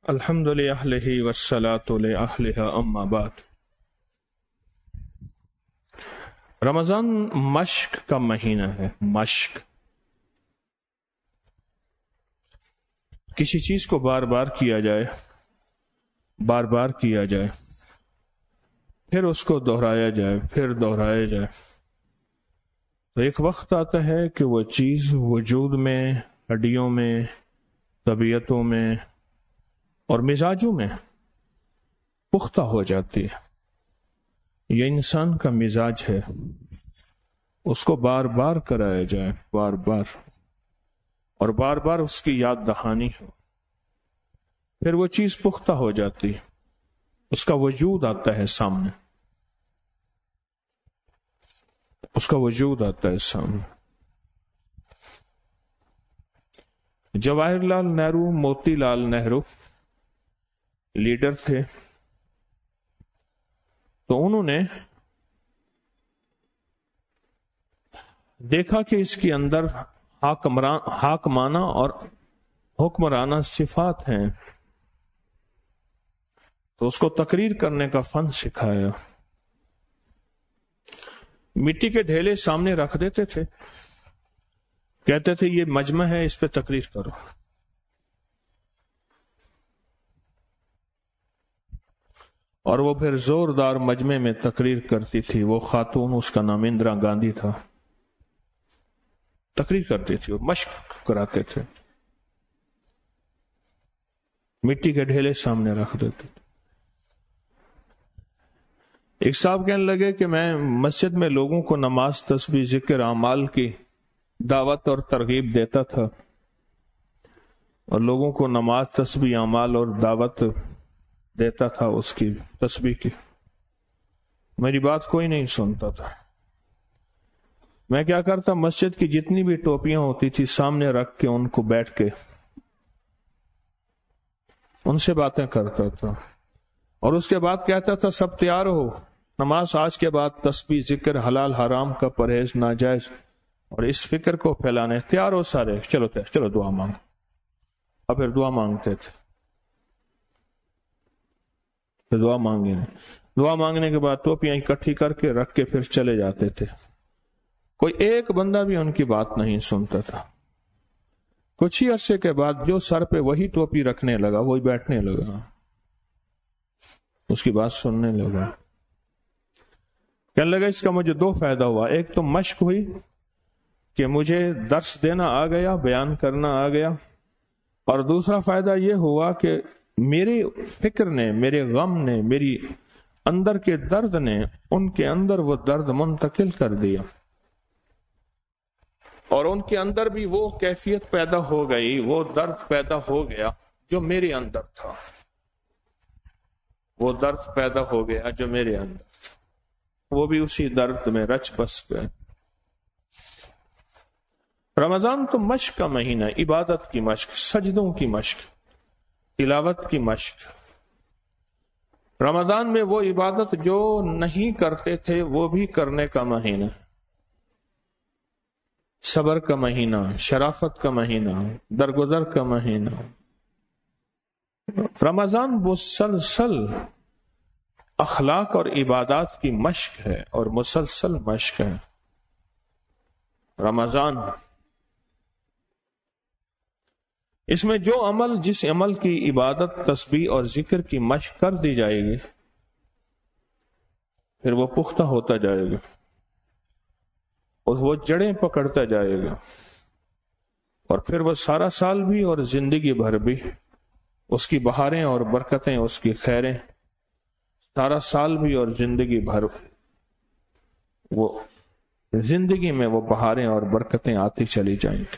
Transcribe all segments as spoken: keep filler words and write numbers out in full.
الحمد للہ والصلاة لأہلہا اما بعد۔ رمضان مشق کا مہینہ ہے۔ مشق کسی چیز کو بار بار کیا جائے، بار بار کیا جائے، پھر اس کو دہرایا جائے، پھر دہرایا جائے، تو ایک وقت آتا ہے کہ وہ چیز وجود میں، ہڈیوں میں، طبیعتوں میں اور مزاجوں میں پختہ ہو جاتی ہے۔ یہ انسان کا مزاج ہے، اس کو بار بار کرایا جائے، بار بار، اور بار بار اس کی یاد دہانی ہو، پھر وہ چیز پختہ ہو جاتی ہے، اس کا وجود آتا ہے سامنے، اس کا وجود آتا ہے سامنے۔ جواہر لال نہرو، موتی لال نہرو لیڈر تھے، تو انہوں نے دیکھا کہ اس کے اندر حاکمانہ اور حکمرانہ صفات ہیں، تو اس کو تقریر کرنے کا فن سکھایا۔ مٹی کے ڈھیلے سامنے رکھ دیتے تھے، کہتے تھے یہ مجمع ہے، اس پہ تقریر کرو۔ اور وہ پھر زوردار مجمع میں تقریر کرتی تھی۔ وہ خاتون، اس کا نام اندرا گاندھی تھا، تقریر کرتی تھی اور مشق کراتے تھے، مٹی کے ڈھیلے سامنے رکھ دیتے تھے۔ ایک صاحب کہنے لگے کہ میں مسجد میں لوگوں کو نماز، تسبیح، ذکر، اعمال کی دعوت اور ترغیب دیتا تھا، اور لوگوں کو نماز، تسبیح، اعمال اور دعوت دیتا تھا اس کی تسبیح کی۔ میری بات کوئی نہیں سنتا تھا۔ میں کیا کرتا، مسجد کی جتنی بھی ٹوپیاں ہوتی تھی سامنے رکھ کے ان کو بیٹھ کے ان سے باتیں کرتا تھا، اور اس کے بعد کہتا تھا سب تیار ہو، نماز آج کے بعد تسبیح، ذکر، حلال حرام کا پرہیز، ناجائز اور اس فکر کو پھیلانے تیار ہو سارے، چلو تیار، چلو دعا مانگو۔ اور پھر دعا مانگتے تھے، پھر دعا مانگیں، دعا مانگنے کے بعد ٹوپیاں اکٹھی کر کے رکھ کے پھر چلے جاتے تھے۔ کوئی ایک بندہ بھی ان کی بات نہیں سنتا تھا۔ کچھ ہی عرصے کے بعد جو سر پہ وہی ٹوپی رکھنے لگا، وہی بیٹھنے لگا، اس کی بات سننے لگا۔ کہنے لگا اس کا مجھے دو فائدہ ہوا، ایک تو مشق ہوئی کہ مجھے درس دینا آ گیا، بیان کرنا آ گیا، اور دوسرا فائدہ یہ ہوا کہ میرے فکر نے، میرے غم نے، میری اندر کے درد نے ان کے اندر وہ درد منتقل کر دیا، اور ان کے اندر بھی وہ کیفیت پیدا ہو گئی، وہ درد پیدا ہو گیا جو میرے اندر تھا، وہ درد پیدا ہو گیا جو میرے اندر تھا، وہ بھی اسی درد میں رچ بس گئے۔ رمضان تو مشق کا مہینہ، عبادت کی مشق، سجدوں کی مشق، تلاوت کی مشق۔ رمضان میں وہ عبادت جو نہیں کرتے تھے وہ بھی کرنے کا مہینہ، صبر کا مہینہ، شرافت کا مہینہ، درگزر کا مہینہ۔ رمضان مسلسل اخلاق اور عبادات کی مشق ہے، اور مسلسل مشق ہے رمضان۔ اس میں جو عمل، جس عمل کی عبادت، تسبیح اور ذکر کی مشق کر دی جائے گی، پھر وہ پختہ ہوتا جائے گا، اور وہ جڑیں پکڑتا جائے گا، اور پھر وہ سارا سال بھی اور زندگی بھر بھی اس کی بہاریں اور برکتیں، اس کی خیریں سارا سال بھی اور زندگی بھر وہ زندگی میں وہ بہاریں اور برکتیں آتی چلی جائیں گی۔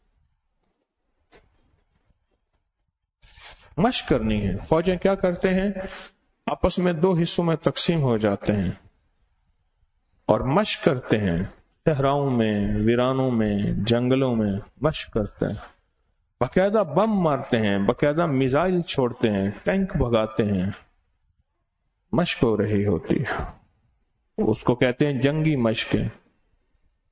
مشق کرنی ہے۔ فوجیں کیا کرتے ہیں، آپس میں دو حصوں میں تقسیم ہو جاتے ہیں اور مشق کرتے ہیں، صحراؤں میں، ویرانوں میں، جنگلوں میں مشق کرتے ہیں، باقاعدہ بم مارتے ہیں، باقاعدہ میزائل چھوڑتے ہیں، ٹینک بھگاتے ہیں، مشق ہو رہی ہوتی ہے، اس کو کہتے ہیں جنگی مشقیں،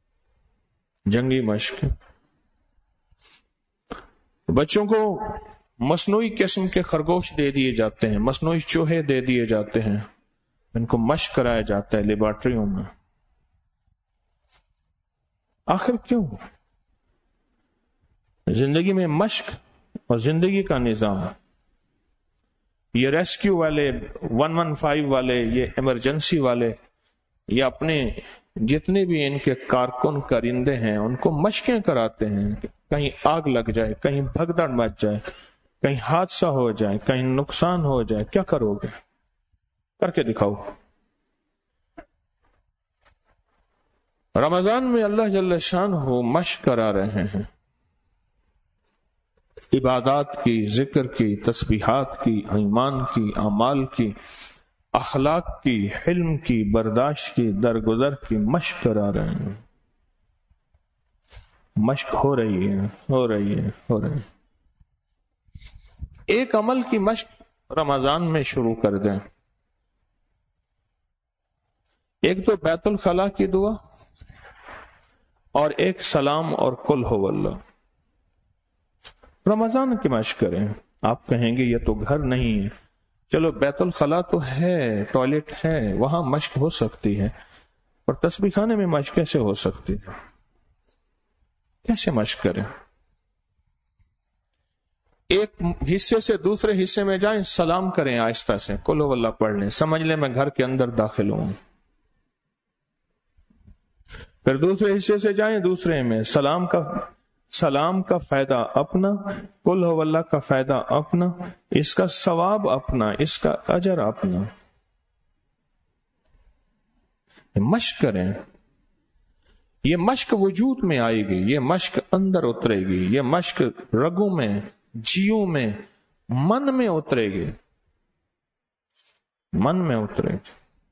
جنگی مشق۔ بچوں کو مصنوعی قسم کے خرگوش دے دیے جاتے ہیں، مصنوعی چوہے دے دیے جاتے ہیں، ان کو مشق کرایا جاتا ہے لیبارٹریوں میں. آخر کیوں؟ زندگی میں مشق اور زندگی کا نظام، یہ ریسکیو والے، ون ون فائیو والے، یہ ایمرجنسی والے، یہ اپنے جتنے بھی ان کے کارکن کرندے ہیں ان کو مشقیں کراتے ہیں. کہیں آگ لگ جائے، کہیں بھگدڑ مچ جائے، کہیں حادثہ ہو جائے، کہیں نقصان ہو جائے، کیا کرو گے؟ کر کے دکھاؤ. رمضان میں اللہ جل شانہ مشق کرا رہے ہیں، عبادات کی، ذکر کی، تسبیحات کی، ایمان کی، اعمال کی، اخلاق کی، حلم کی، برداشت کی، درگزر کی مشق کرا رہے ہیں. مشق ہو رہی ہے، ہو رہی ہے، ہو رہی ہے. ایک عمل کی مشق رمضان میں شروع کر دیں. ایک تو بیت الخلاء کی دعا اور ایک سلام اور قل ہو اللہ. رمضان کی مشق کریں. آپ کہیں گے یہ تو گھر نہیں ہے. چلو بیت الخلاء تو ہے، ٹوائلٹ ہے، وہاں مشق ہو سکتی ہے، اور تسبیح خانے میں مشق کیسے ہو سکتی ہے؟ کیسے مشق کریں؟ ایک حصے سے دوسرے حصے میں جائیں، سلام کریں آہستہ سے، قل ہو اللہ پڑھ لیں، سمجھ لیں میں گھر کے اندر داخل ہوں. پھر دوسرے حصے سے جائیں، دوسرے میں سلام کا سلام کا فائدہ اپنا، قل ہو اللہ کا فائدہ اپنا، اس کا ثواب اپنا، اس کا اجر اپنا. مشق کریں. یہ مشق وجود میں آئے گی، یہ مشق اندر اترے گی، یہ مشق رگوں میں، جیوں میں، من میں اترے گی، من میں اترے گی.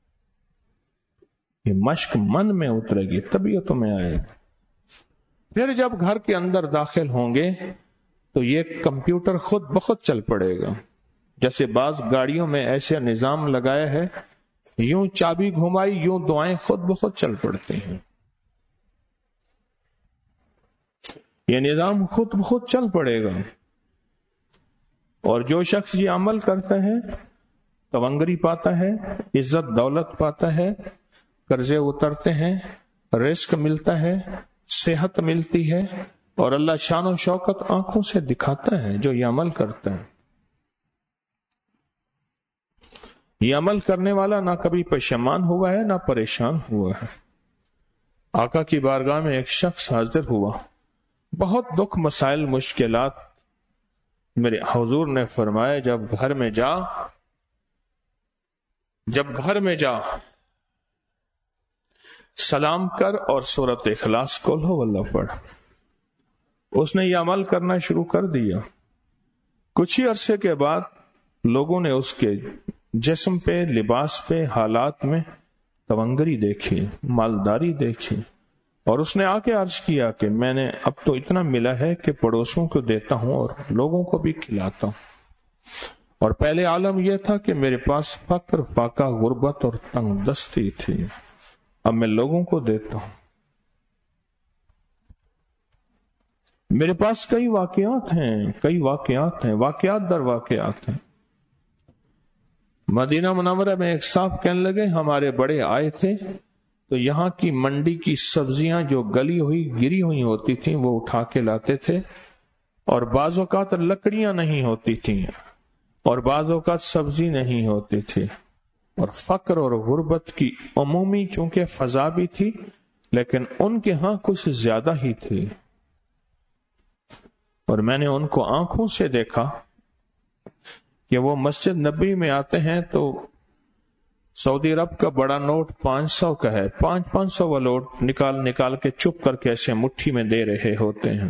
یہ مشق من میں اترے گی، طبیعتوں میں آئے گی. پھر جب گھر کے اندر داخل ہوں گے تو یہ کمپیوٹر خود بخود چل پڑے گا. جیسے بعض گاڑیوں میں ایسے نظام لگایا ہے، یوں چابی گھمائی یوں دعائیں خود بخود چل پڑتی ہیں. یہ نظام خود بخود چل پڑے گا. اور جو شخص یہ عمل کرتا ہے تونگری پاتا ہے، عزت دولت پاتا ہے، قرضے اترتے ہیں، رزق ملتا ہے، صحت ملتی ہے، اور اللہ شان و شوکت آنکھوں سے دکھاتا ہے جو یہ عمل کرتا ہے. یہ عمل کرنے والا نہ کبھی پشیمان ہوا ہے نہ پریشان ہوا ہے. آقا کی بارگاہ میں ایک شخص حاضر ہوا، بہت دکھ، مسائل، مشکلات. میرے حضور نے فرمایا جب گھر میں جا جب گھر میں جا سلام کر اور سورۃ اخلاص قل ہو اللہ پڑھ. اس نے یہ عمل کرنا شروع کر دیا. کچھ ہی عرصے کے بعد لوگوں نے اس کے جسم پہ، لباس پہ، حالات میں تونگری دیکھی، مالداری دیکھی، اور اس نے آ کے عرض کیا کہ میں نے اب تو اتنا ملا ہے کہ پڑوسوں کو دیتا ہوں اور لوگوں کو بھی کھلاتا ہوں. اور پہلے عالم یہ تھا کہ میرے پاس فقر، فاقہ، غربت اور تنگ دستی تھی، اب میں لوگوں کو دیتا ہوں. میرے پاس کئی واقعات ہیں، کئی واقعات ہیں، واقعات در واقعات ہیں. مدینہ منورہ میں ایک صاحب کہنے لگے ہمارے بڑے آئے تھے تو یہاں کی منڈی کی سبزیاں جو گلی ہوئی گری ہوئی ہوتی تھیں وہ اٹھا کے لاتے تھے، اور بعض اوقات لکڑیاں نہیں ہوتی تھیں اور بعض اوقات سبزی نہیں ہوتی تھی. اور فقر اور غربت کی عمومی چونکہ فضا بھی تھی لیکن ان کے ہاں کچھ زیادہ ہی تھی. اور میں نے ان کو آنکھوں سے دیکھا کہ وہ مسجد نبی میں آتے ہیں تو سعودی عرب کا بڑا نوٹ پانچ سو کا ہے، پانچ پانچ سو کا نوٹ نکال نکال کے چپ کر کے ایسے مٹھی میں دے رہے ہوتے ہیں.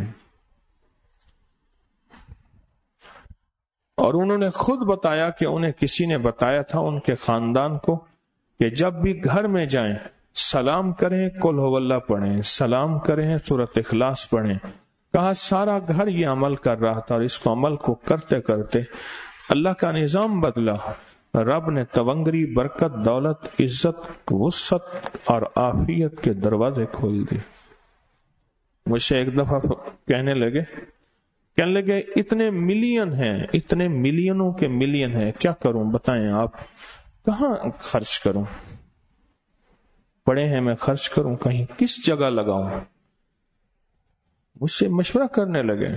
اور انہوں نے خود بتایا کہ انہیں کسی نے بتایا تھا ان کے خاندان کو کہ جب بھی گھر میں جائیں سلام کریں، قل ہو اللہ پڑھیں، سلام کریں، سورۃ اخلاص پڑھیں. کہا سارا گھر یہ عمل کر رہا تھا، اور اس کو عمل کو کرتے کرتے اللہ کا نظام بدلا. رب نے تونگری، برکت، دولت، عزت، وسعت اور عافیت کے دروازے کھول دیے. مجھ سے ایک دفعہ کہنے لگے کہنے لگے اتنے ملین ہیں، اتنے ملینوں کے ملین ہیں، کیا کروں بتائیں آپ، کہاں خرچ کروں؟ پڑے ہیں میں خرچ کروں کہیں، کس جگہ لگاؤں؟ مجھ سے مشورہ کرنے لگے،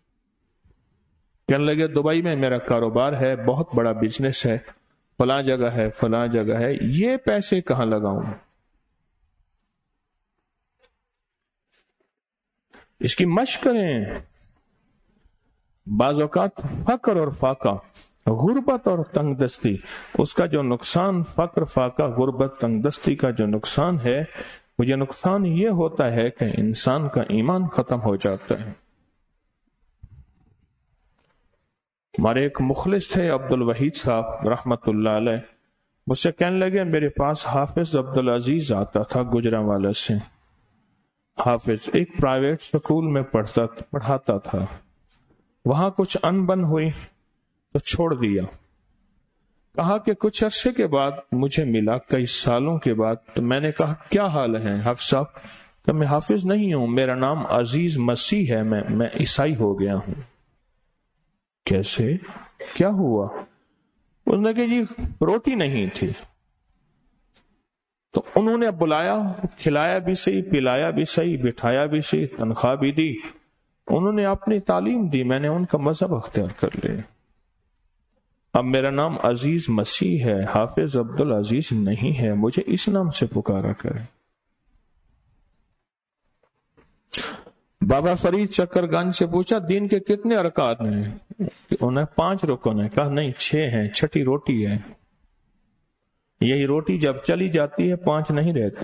کہنے لگے دبئی میں میرا کاروبار ہے، بہت بڑا بزنس ہے، فلاں جگہ ہے فلاں جگہ ہے، یہ پیسے کہاں لگاؤں؟ اس کی مشق کریں۔ بعض اوقات فقر اور فاقہ، غربت اور تنگ دستی، اس کا جو نقصان، فقر، فاقہ، غربت، تنگ دستی کا جو نقصان ہے، وہ یہ نقصان یہ ہوتا ہے کہ انسان کا ایمان ختم ہو جاتا ہے۔ ہمارے ایک مخلص تھے عبد الوحید صاحب رحمت اللہ علیہ، مجھ سے کہنے لگے میرے پاس حافظ عبد العزیز آتا تھا گجرانوالہ سے، حافظ ایک پرائیویٹ سکول میں پڑھتا پڑھاتا تھا، وہاں کچھ ان بن ہوئی تو چھوڑ دیا، کہا کہ کچھ عرصے کے بعد مجھے ملا، کئی سالوں کے بعد، تو میں نے کہا کیا حال ہے حافظ صاحب؟ کہ میں حافظ نہیں ہوں، میرا نام عزیز مسیح ہے، میں میں عیسائی ہو گیا ہوں۔ کیسے؟ کیا ہوا؟ انہوں نے کہا جی روٹی نہیں تھی، تو انہوں نے بلایا، کھلایا بھی صحیح، پلایا بھی صحیح، بٹھایا بھی صحیح، تنخواہ بھی دی، انہوں نے اپنی تعلیم دی، میں نے ان کا مذہب اختیار کر لیا، اب میرا نام عزیز مسیح ہے، حافظ عبد العزیز نہیں ہے، مجھے اس نام سے پکارا کرے۔ بابا فرید چکر گنج سے پوچھا دین کے کتنے ارکان ہیں؟ انہوں نے پانچ رکن ہیں، کہا نہیں چھ ہیں، چھٹی روٹی ہے، یہی روٹی جب چلی جاتی ہے پانچ نہیں رہتے،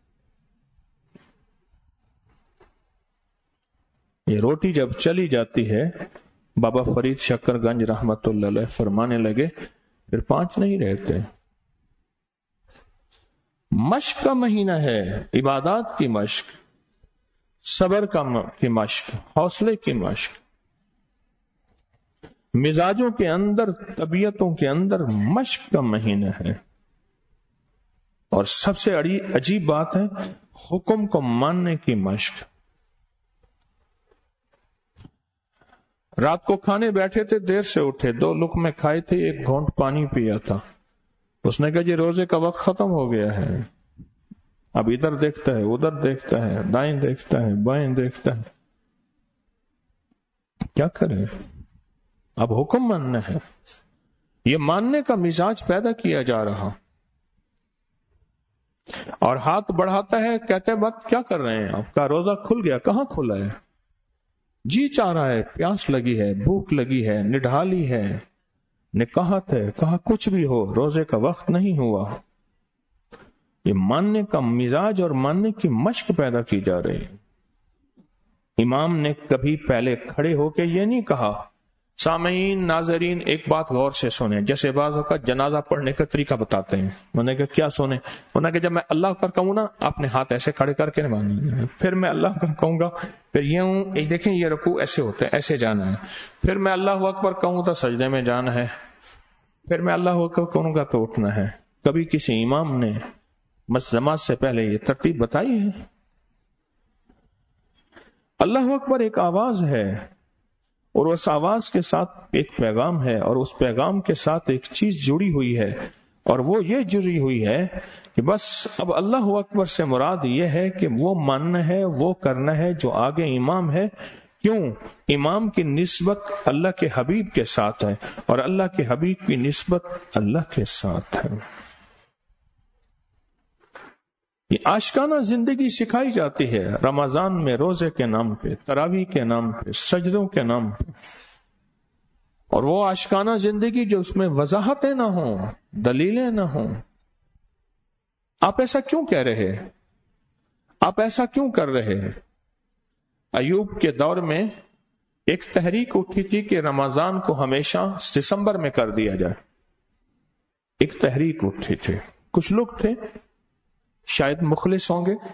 یہ روٹی جب چلی جاتی ہے، بابا فرید شکر گنج رحمت اللہ علیہ فرمانے لگے پھر پانچ نہیں رہتے۔ مشق کا مہینہ ہے، عبادات کی مشق، صبر کا کی مشق، حوصلے کی مشق، مزاجوں کے اندر، طبیعتوں کے اندر مشق کا مہینہ ہے، اور سب سے عجیب بات ہے حکم کو ماننے کی مشق۔ رات کو کھانے بیٹھے تھے، دیر سے اٹھے، دو لقمے کھائے تھے، ایک گھونٹ پانی پیا تھا، اس نے کہا جی روزے کا وقت ختم ہو گیا ہے، اب ادھر دیکھتا ہے، ادھر دیکھتا ہے، دائیں دیکھتا ہے، بائیں دیکھتا ہے، کیا کرے؟ اب حکم ماننا ہے، یہ ماننے کا مزاج پیدا کیا جا رہا، اور ہاتھ بڑھاتا ہے، کہتے بات کیا کر رہے ہیں آپ کا روزہ کھل گیا؟ کہاں کھلا ہے؟ جی چاہ رہا ہے، پیاس لگی ہے، بھوک لگی ہے، نڈھالی ہے، نکاحت ہے، کہا کچھ بھی ہو، روزے کا وقت نہیں ہوا۔ یہ ماننے کا مزاج اور ماننے کی مشق پیدا کی جا رہی ہے۔ امام نے کبھی پہلے کھڑے ہو کے یہ نہیں کہا، سامعین ناظرین ایک بات غور سے سنیں، جیسے بعض اوقات جنازہ پڑھنے کا طریقہ بتاتے ہیں، انہوں نے کہا کیا سنیں؟ انہوں نے کہا جب میں اللہ اکبر کہوں نا، آپ نے ہاتھ ایسے کھڑے کر کے ماننا، پھر میں اللہ اکبر کہوں گا، پھر یہ ہوں دیکھیں یہ رکوع ایسے ہوتا ہے، ایسے جانا ہے، پھر میں اللہ اکبر کہوں تو سجدے میں جانا ہے، پھر میں اللہ اکبر کہوں گا تو اٹھنا ہے۔ کبھی کسی امام نے جماعت سے پہلے یہ ترتیب بتائی ہے؟ اللہ اکبر ایک آواز ہے، اور اس آواز کے ساتھ ایک پیغام ہے، اور اس پیغام کے ساتھ ایک چیز جڑی ہوئی ہے، اور وہ یہ جڑی ہوئی ہے کہ بس اب اللہ اکبر سے مراد یہ ہے کہ وہ ماننا ہے، وہ کرنا ہے جو آگے امام ہے۔ کیوں؟ امام کی نسبت اللہ کے حبیب کے ساتھ ہے، اور اللہ کے حبیب کی نسبت اللہ کے ساتھ ہے۔ یہ عاشقانہ زندگی سکھائی جاتی ہے رمضان میں، روزے کے نام پہ، تراویح کے نام پہ، سجدوں کے نام پہ، اور وہ عاشقانہ زندگی جو اس میں وضاحتیں نہ ہوں، دلیلیں نہ ہوں۔ آپ ایسا کیوں کہہ رہے؟ آپ ایسا کیوں کر رہے؟ ایوب کے دور میں ایک تحریک اٹھی تھی کہ رمضان کو ہمیشہ دسمبر میں کر دیا جائے، ایک تحریک اٹھی تھی، کچھ لوگ تھے شاید مخلص ہوں گے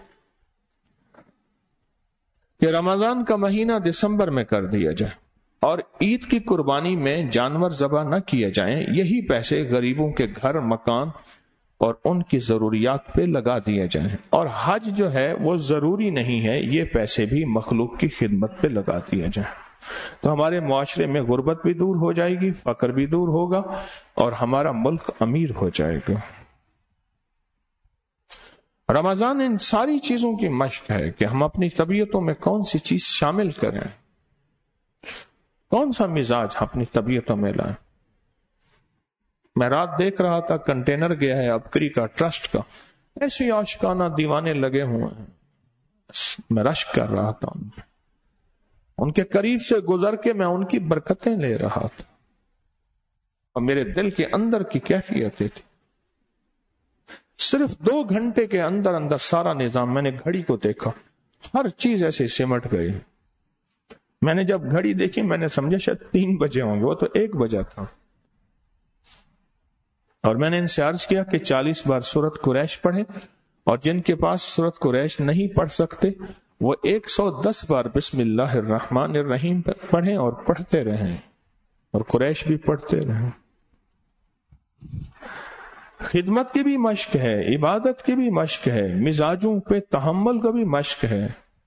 کہ رمضان کا مہینہ دسمبر میں کر دیا جائے، اور عید کی قربانی میں جانور ذبح نہ کیے جائیں، یہی پیسے غریبوں کے گھر، مکان اور ان کی ضروریات پہ لگا دیے جائیں، اور حج جو ہے وہ ضروری نہیں ہے، یہ پیسے بھی مخلوق کی خدمت پہ لگا دیے جائیں۔ تو ہمارے معاشرے میں غربت بھی دور ہو جائے گی، فقر بھی دور ہوگا، اور ہمارا ملک امیر ہو جائے گا۔ رمضان ان ساری چیزوں کی مشق ہے کہ ہم اپنی طبیعتوں میں کون سی چیز شامل کریں، کون سا مزاج اپنی طبیعتوں میں لائیں۔ میں رات دیکھ رہا تھا کنٹینر گیا ہے ابکری کا، ٹرسٹ کا، ایسے عاشقانہ دیوانے لگے ہوئے ہیں، میں رشک کر رہا تھا، ان کے قریب سے گزر کے میں ان کی برکتیں لے رہا تھا، اور میرے دل کے اندر کی کیفیتیں تھی۔ صرف دو گھنٹے کے اندر اندر سارا نظام، میں نے گھڑی کو دیکھا، ہر چیز ایسے سمٹ گئی۔ میں نے جب گھڑی دیکھی میں نے سمجھا شاید تین بجے ہوں گے، وہ تو ایک بجا تھا۔ اور میں نے ان سے عرض کیا کہ چالیس بار سورت قریش پڑھیں، اور جن کے پاس سورت قریش نہیں پڑھ سکتے وہ ایک سو دس بار بسم اللہ الرحمن الرحیم پڑھیں اور پڑھتے رہیں، اور قریش بھی پڑھتے رہیں۔ خدمت کی بھی مشق ہے، عبادت کی بھی مشق ہے، مزاجوں پہ تحمل کا بھی مشق ہے۔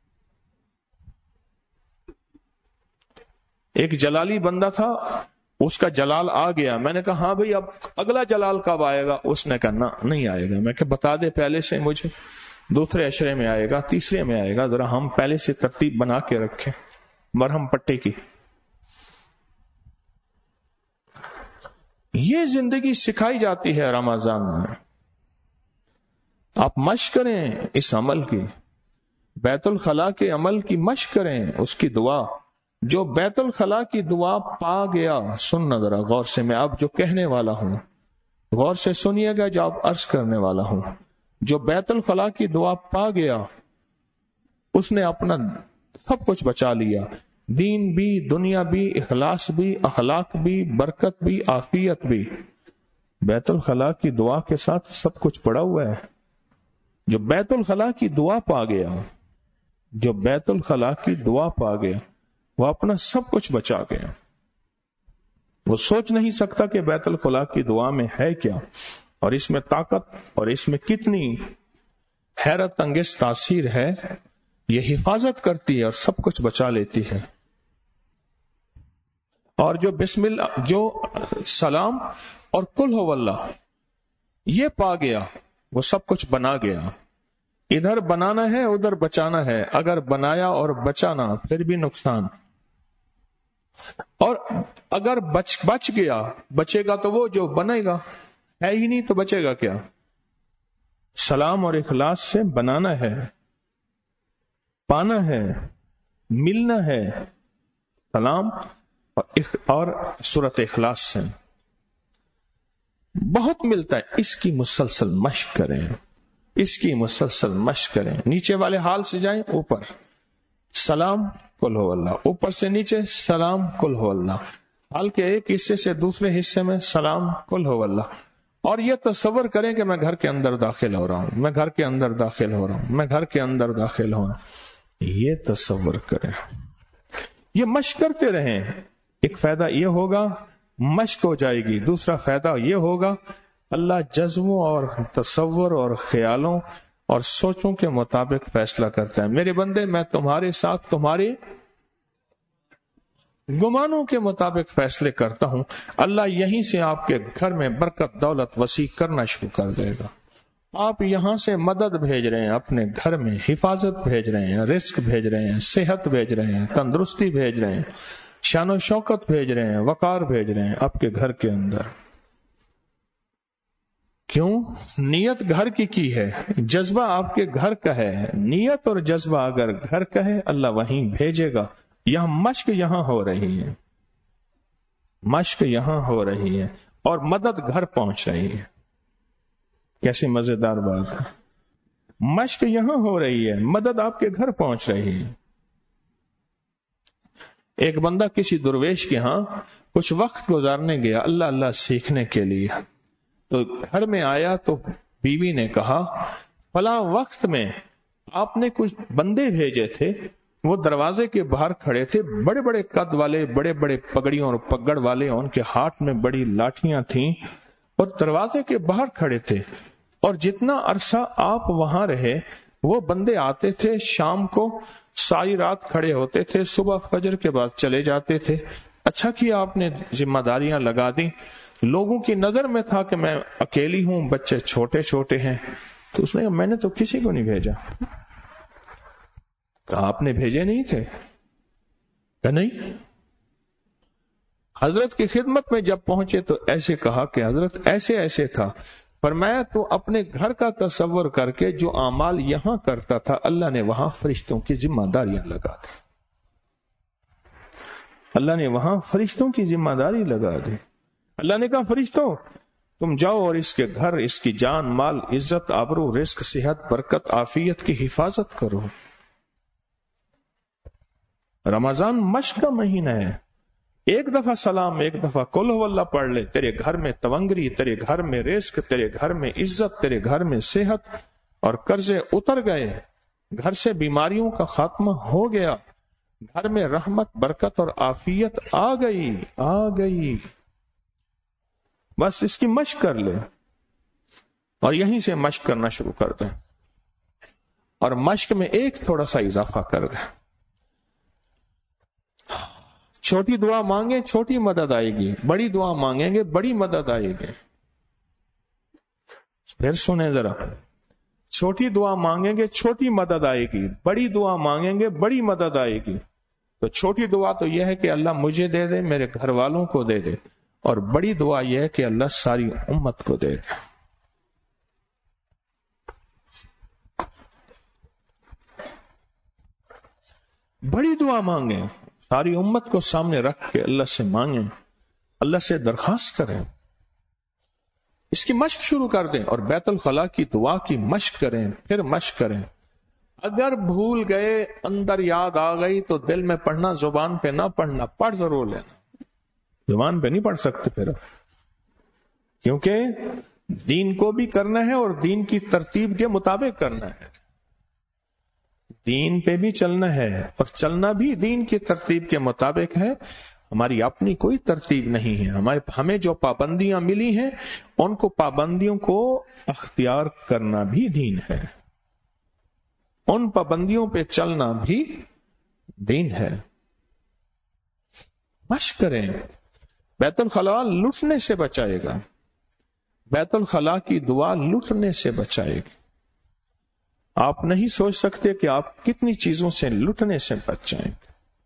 ایک جلالی بندہ تھا، اس کا جلال آ گیا، میں نے کہا ہاں بھئی اب اگلا جلال کب آئے گا؟ اس نے کہا نہ نہیں آئے گا۔ میں کہ بتا دے پہلے سے مجھے، دوسرے عشرے میں آئے گا، تیسرے میں آئے گا، ذرا ہم پہلے سے ترتیب بنا کے رکھیں مرہم پٹی کی۔ یہ زندگی سکھائی جاتی ہے رمضان میں۔ آپ مشق کریں اس عمل کی، بیت الخلاء کے عمل کی مشق کریں، اس کی دعا۔ جو بیت الخلاء کی دعا پا گیا، سننا ذرا غور سے، میں اب جو کہنے والا ہوں غور سے سنیے گا، جو اب عرض کرنے والا ہوں۔ جو بیت الخلاء کی دعا پا گیا اس نے اپنا سب کچھ بچا لیا، دین بھی، دنیا بھی، اخلاص بھی، اخلاق بھی، برکت بھی، عافیت بھی۔ بیت الخلاء کی دعا کے ساتھ سب کچھ پڑا ہوا ہے۔ جو بیت الخلاء کی دعا پا گیا، جو بیت الخلاء کی دعا پا گیا وہ اپنا سب کچھ بچا گیا۔ وہ سوچ نہیں سکتا کہ بیت الخلاء کی دعا میں ہے کیا، اور اس میں طاقت اور اس میں کتنی حیرت انگیز تاثیر ہے۔ یہ حفاظت کرتی ہے اور سب کچھ بچا لیتی ہے۔ اور جو بسم اللہ، جو سلام اور قل ہو اللہ یہ پا گیا، وہ سب کچھ بنا گیا۔ ادھر بنانا ہے ادھر بچانا ہے، اگر بنایا اور بچانا پھر بھی نقصان، اور اگر بچ بچ گیا، بچے گا تو وہ جو بنے گا، ہے ہی نہیں تو بچے گا کیا؟ سلام اور اخلاص سے بنانا ہے، پانا ہے، ملنا ہے، سلام اور سورت اخلاص سے بہت ملتا ہے۔ اس کی مسلسل مشق کریں، اس کی مسلسل مشق کریں۔ نیچے والے حال سے جائیں اوپر، سلام قل ہو اللہ، اوپر سے نیچے سلام قل ہو اللہ، حال کے ایک حصے سے دوسرے حصے میں سلام قل ہو اللہ۔ اور یہ تصور کریں کہ میں گھر کے اندر داخل ہو رہا ہوں، میں گھر کے اندر داخل ہو رہا ہوں، میں گھر کے اندر داخل ہو رہا ہوں، یہ تصور کریں، یہ مشق کرتے رہیں۔ ایک فائدہ یہ ہوگا مشق ہو جائے گی، دوسرا فائدہ یہ ہوگا اللہ جذبوں اور تصور اور خیالوں اور سوچوں کے مطابق فیصلہ کرتا ہے۔ میرے بندے میں تمہارے ساتھ تمہارے گمانوں کے مطابق فیصلے کرتا ہوں۔ اللہ یہیں سے آپ کے گھر میں برکت دولت وسیع کرنا شروع کر دے گا۔ آپ یہاں سے مدد بھیج رہے ہیں، اپنے گھر میں حفاظت بھیج رہے ہیں، رزق بھیج رہے ہیں، صحت بھیج رہے ہیں، تندرستی بھیج رہے ہیں، شان و شوکت بھیج رہے ہیں، وقار بھیج رہے ہیں آپ کے گھر کے اندر۔ کیوں؟ نیت گھر کی کی ہے، جذبہ آپ کے گھر کا ہے۔ نیت اور جذبہ اگر گھر کا ہے اللہ وہیں بھیجے گا۔ یہاں مشق یہاں ہو رہی ہے، مشق یہاں ہو رہی ہے، اور مدد گھر پہنچ رہی ہے۔ کیسی مزیدار بات ہے، مشق یہاں ہو رہی ہے، مدد آپ کے گھر پہنچ رہی ہے۔ ایک بندہ کسی درویش کے ہاں کچھ وقت گزارنے گیا اللہ اللہ سیکھنے کے لیے، تو گھر میں آیا تو بیوی نے کہا فلاں وقت میں آپ نے کچھ بندے بھیجے تھے، وہ دروازے کے باہر کھڑے تھے، بڑے بڑے قد والے، بڑے بڑے پگڑیوں اور پگڑ والے، ان کے ہاتھ میں بڑی لاٹھیاں تھیں، اور دروازے کے باہر کھڑے تھے، اور جتنا عرصہ آپ وہاں رہے وہ بندے آتے تھے شام کو، ساری رات کھڑے ہوتے تھے، صبح فجر کے بعد چلے جاتے تھے. اچھا کیا آپ نے ذمہ داریاں لگا دی. لوگوں کی نظر میں تھا کہ میں اکیلی ہوں، بچے چھوٹے چھوٹے ہیں، تو اس نے کہا میں نے تو کسی کو نہیں بھیجا. کہا آپ نے بھیجے نہیں تھے؟ کہ نہیں. حضرت کی خدمت میں جب پہنچے تو ایسے کہا کہ حضرت ایسے ایسے تھا. فرمایا تو اپنے گھر کا تصور کر کے جو اعمال یہاں کرتا تھا اللہ نے وہاں فرشتوں کی ذمہ داریاں لگا دی. اللہ نے وہاں فرشتوں کی ذمہ داری لگا دی. اللہ نے کہا فرشتوں تم جاؤ اور اس کے گھر، اس کی جان مال عزت آبرو رزق صحت برکت عافیت کی حفاظت کرو. رمضان مشق کا مہینہ ہے. ایک دفعہ سلام، ایک دفعہ قل ہو اللہ پڑھ لے، تیرے گھر میں تونگری، تیرے گھر میں رزق، تیرے گھر میں عزت، تیرے گھر میں صحت اور قرضے اتر گئے، گھر سے بیماریوں کا خاتمہ ہو گیا، گھر میں رحمت برکت اور عافیت آ گئی آ گئی. بس اس کی مشق کر لے اور یہیں سے مشق کرنا شروع کر دیں اور مشق میں ایک تھوڑا سا اضافہ کر دیں. چھوٹی دعا مانگیں چھوٹی مدد آئے گی، بڑی دعا مانگیں گے بڑی مدد آئے گی. پھر سنیں ذرا، چھوٹی دعا مانگیں گے چھوٹی مدد آئے گی، بڑی دعا مانگیں گے بڑی مدد آئے گی. تو چھوٹی دعا تو یہ ہے کہ اللہ مجھے دے دے، میرے گھر والوں کو دے دے، اور بڑی دعا یہ ہے کہ اللہ ساری امت کو دے دے. بڑی دعا مانگیں، ساری امت کو سامنے رکھ کے اللہ سے مانگیں، اللہ سے درخواست کریں. اس کی مشق شروع کر دیں اور بیت الخلاء کی دعا کی مشق کریں، پھر مشق کریں. اگر بھول گئے، اندر یاد آ گئی تو دل میں پڑھنا، زبان پہ نہ پڑھنا، پڑھ ضرور لینا. زبان پہ نہیں پڑھ سکتے پھر، کیونکہ دین کو بھی کرنا ہے اور دین کی ترتیب کے مطابق کرنا ہے. دین پہ بھی چلنا ہے اور چلنا بھی دین کی ترتیب کے مطابق ہے. ہماری اپنی کوئی ترتیب نہیں ہے. ہمارے ہمیں جو پابندیاں ملی ہیں ان کو پابندیوں کو اختیار کرنا بھی دین ہے، ان پابندیوں پہ چلنا بھی دین ہے. مشق کریں. بیت الخلاء لٹنے سے بچائے گا، بیت الخلاء کی دعا لٹنے سے بچائے گی. آپ نہیں سوچ سکتے کہ آپ کتنی چیزوں سے لٹنے سے بچ جائیں گے.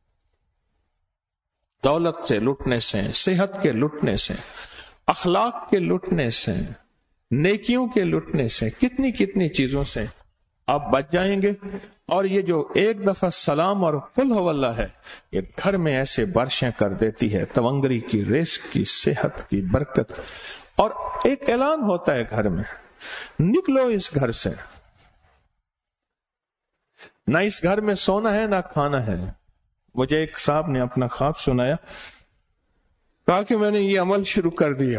دولت سے لٹنے سے، صحت کے لٹنے سے، اخلاق کے لٹنے سے، نیکیوں کے لٹنے سے، کتنی کتنی چیزوں سے آپ بچ جائیں گے. اور یہ جو ایک دفعہ سلام اور قل ہو اللہ ہے، یہ گھر میں ایسے بارشیں کر دیتی ہے، تونگری کی، رزق کی، صحت کی، برکت. اور ایک اعلان ہوتا ہے گھر میں، نکلو اس گھر سے. نہ اس گھر میں سونا ہے نہ کھانا ہے. مجھے ایک صاحب نے اپنا خواب سنایا، کہا کہ میں نے یہ عمل شروع کر دیا،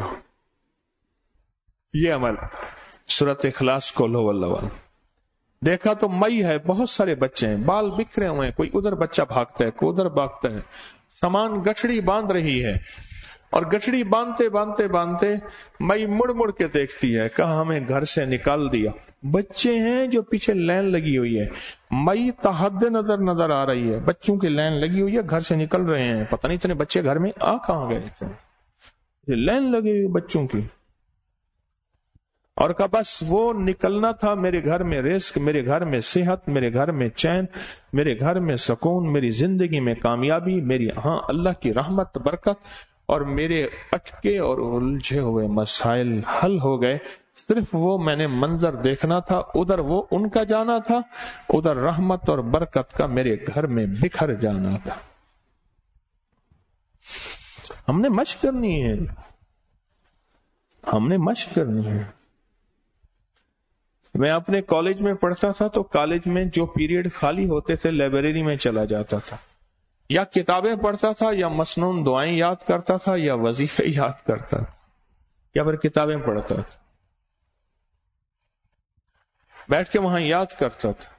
یہ عمل سورۃ اخلاص قل ہو اللہ. دیکھا تو مئی ہے، بہت سارے بچے ہیں، بال بکھرے ہوئے ہیں، کوئی ادھر بچہ بھاگتا ہے کوئی ادھر بھاگتا ہے. سامان گٹھڑی باندھ رہی ہے اور گٹھڑی باندھتے باندھتے باندھتے مئی مڑ مڑ کے دیکھتی ہے، کہا ہمیں گھر سے نکال دیا. بچے ہیں جو پیچھے لین لگی ہوئی ہے، مئی تحد نظر نظر آ رہی ہے، بچوں کی لین لگی ہوئی ہے، گھر سے نکل رہے ہیں. پتہ نہیں اتنے بچے گھر میں آ کہاں گئے تھے، لین لگی ہوئی بچوں کی. اور کہا بس وہ نکلنا تھا، میرے گھر میں رزق، میرے گھر میں صحت، میرے گھر میں چین، میرے گھر میں سکون، میری زندگی میں کامیابی، میری ہاں اللہ کی رحمت برکت، اور میرے اٹکے اور الجھے ہوئے مسائل حل ہو گئے. صرف وہ میں نے منظر دیکھنا تھا، ادھر وہ ان کا جانا تھا، ادھر رحمت اور برکت کا میرے گھر میں بکھر جانا تھا. ہم نے مشق کرنی ہے، ہم نے مشق کرنی ہے. میں اپنے کالج میں پڑھتا تھا تو کالج میں جو پیریڈ خالی ہوتے تھے لائبریری میں چلا جاتا تھا، یا کتابیں پڑھتا تھا، یا مسنون دعائیں یاد کرتا تھا، یا وظیفے یاد کرتا تھا، یا پھر کتابیں پڑھتا تھا، بیٹھ کے وہاں یاد کرتا تھا.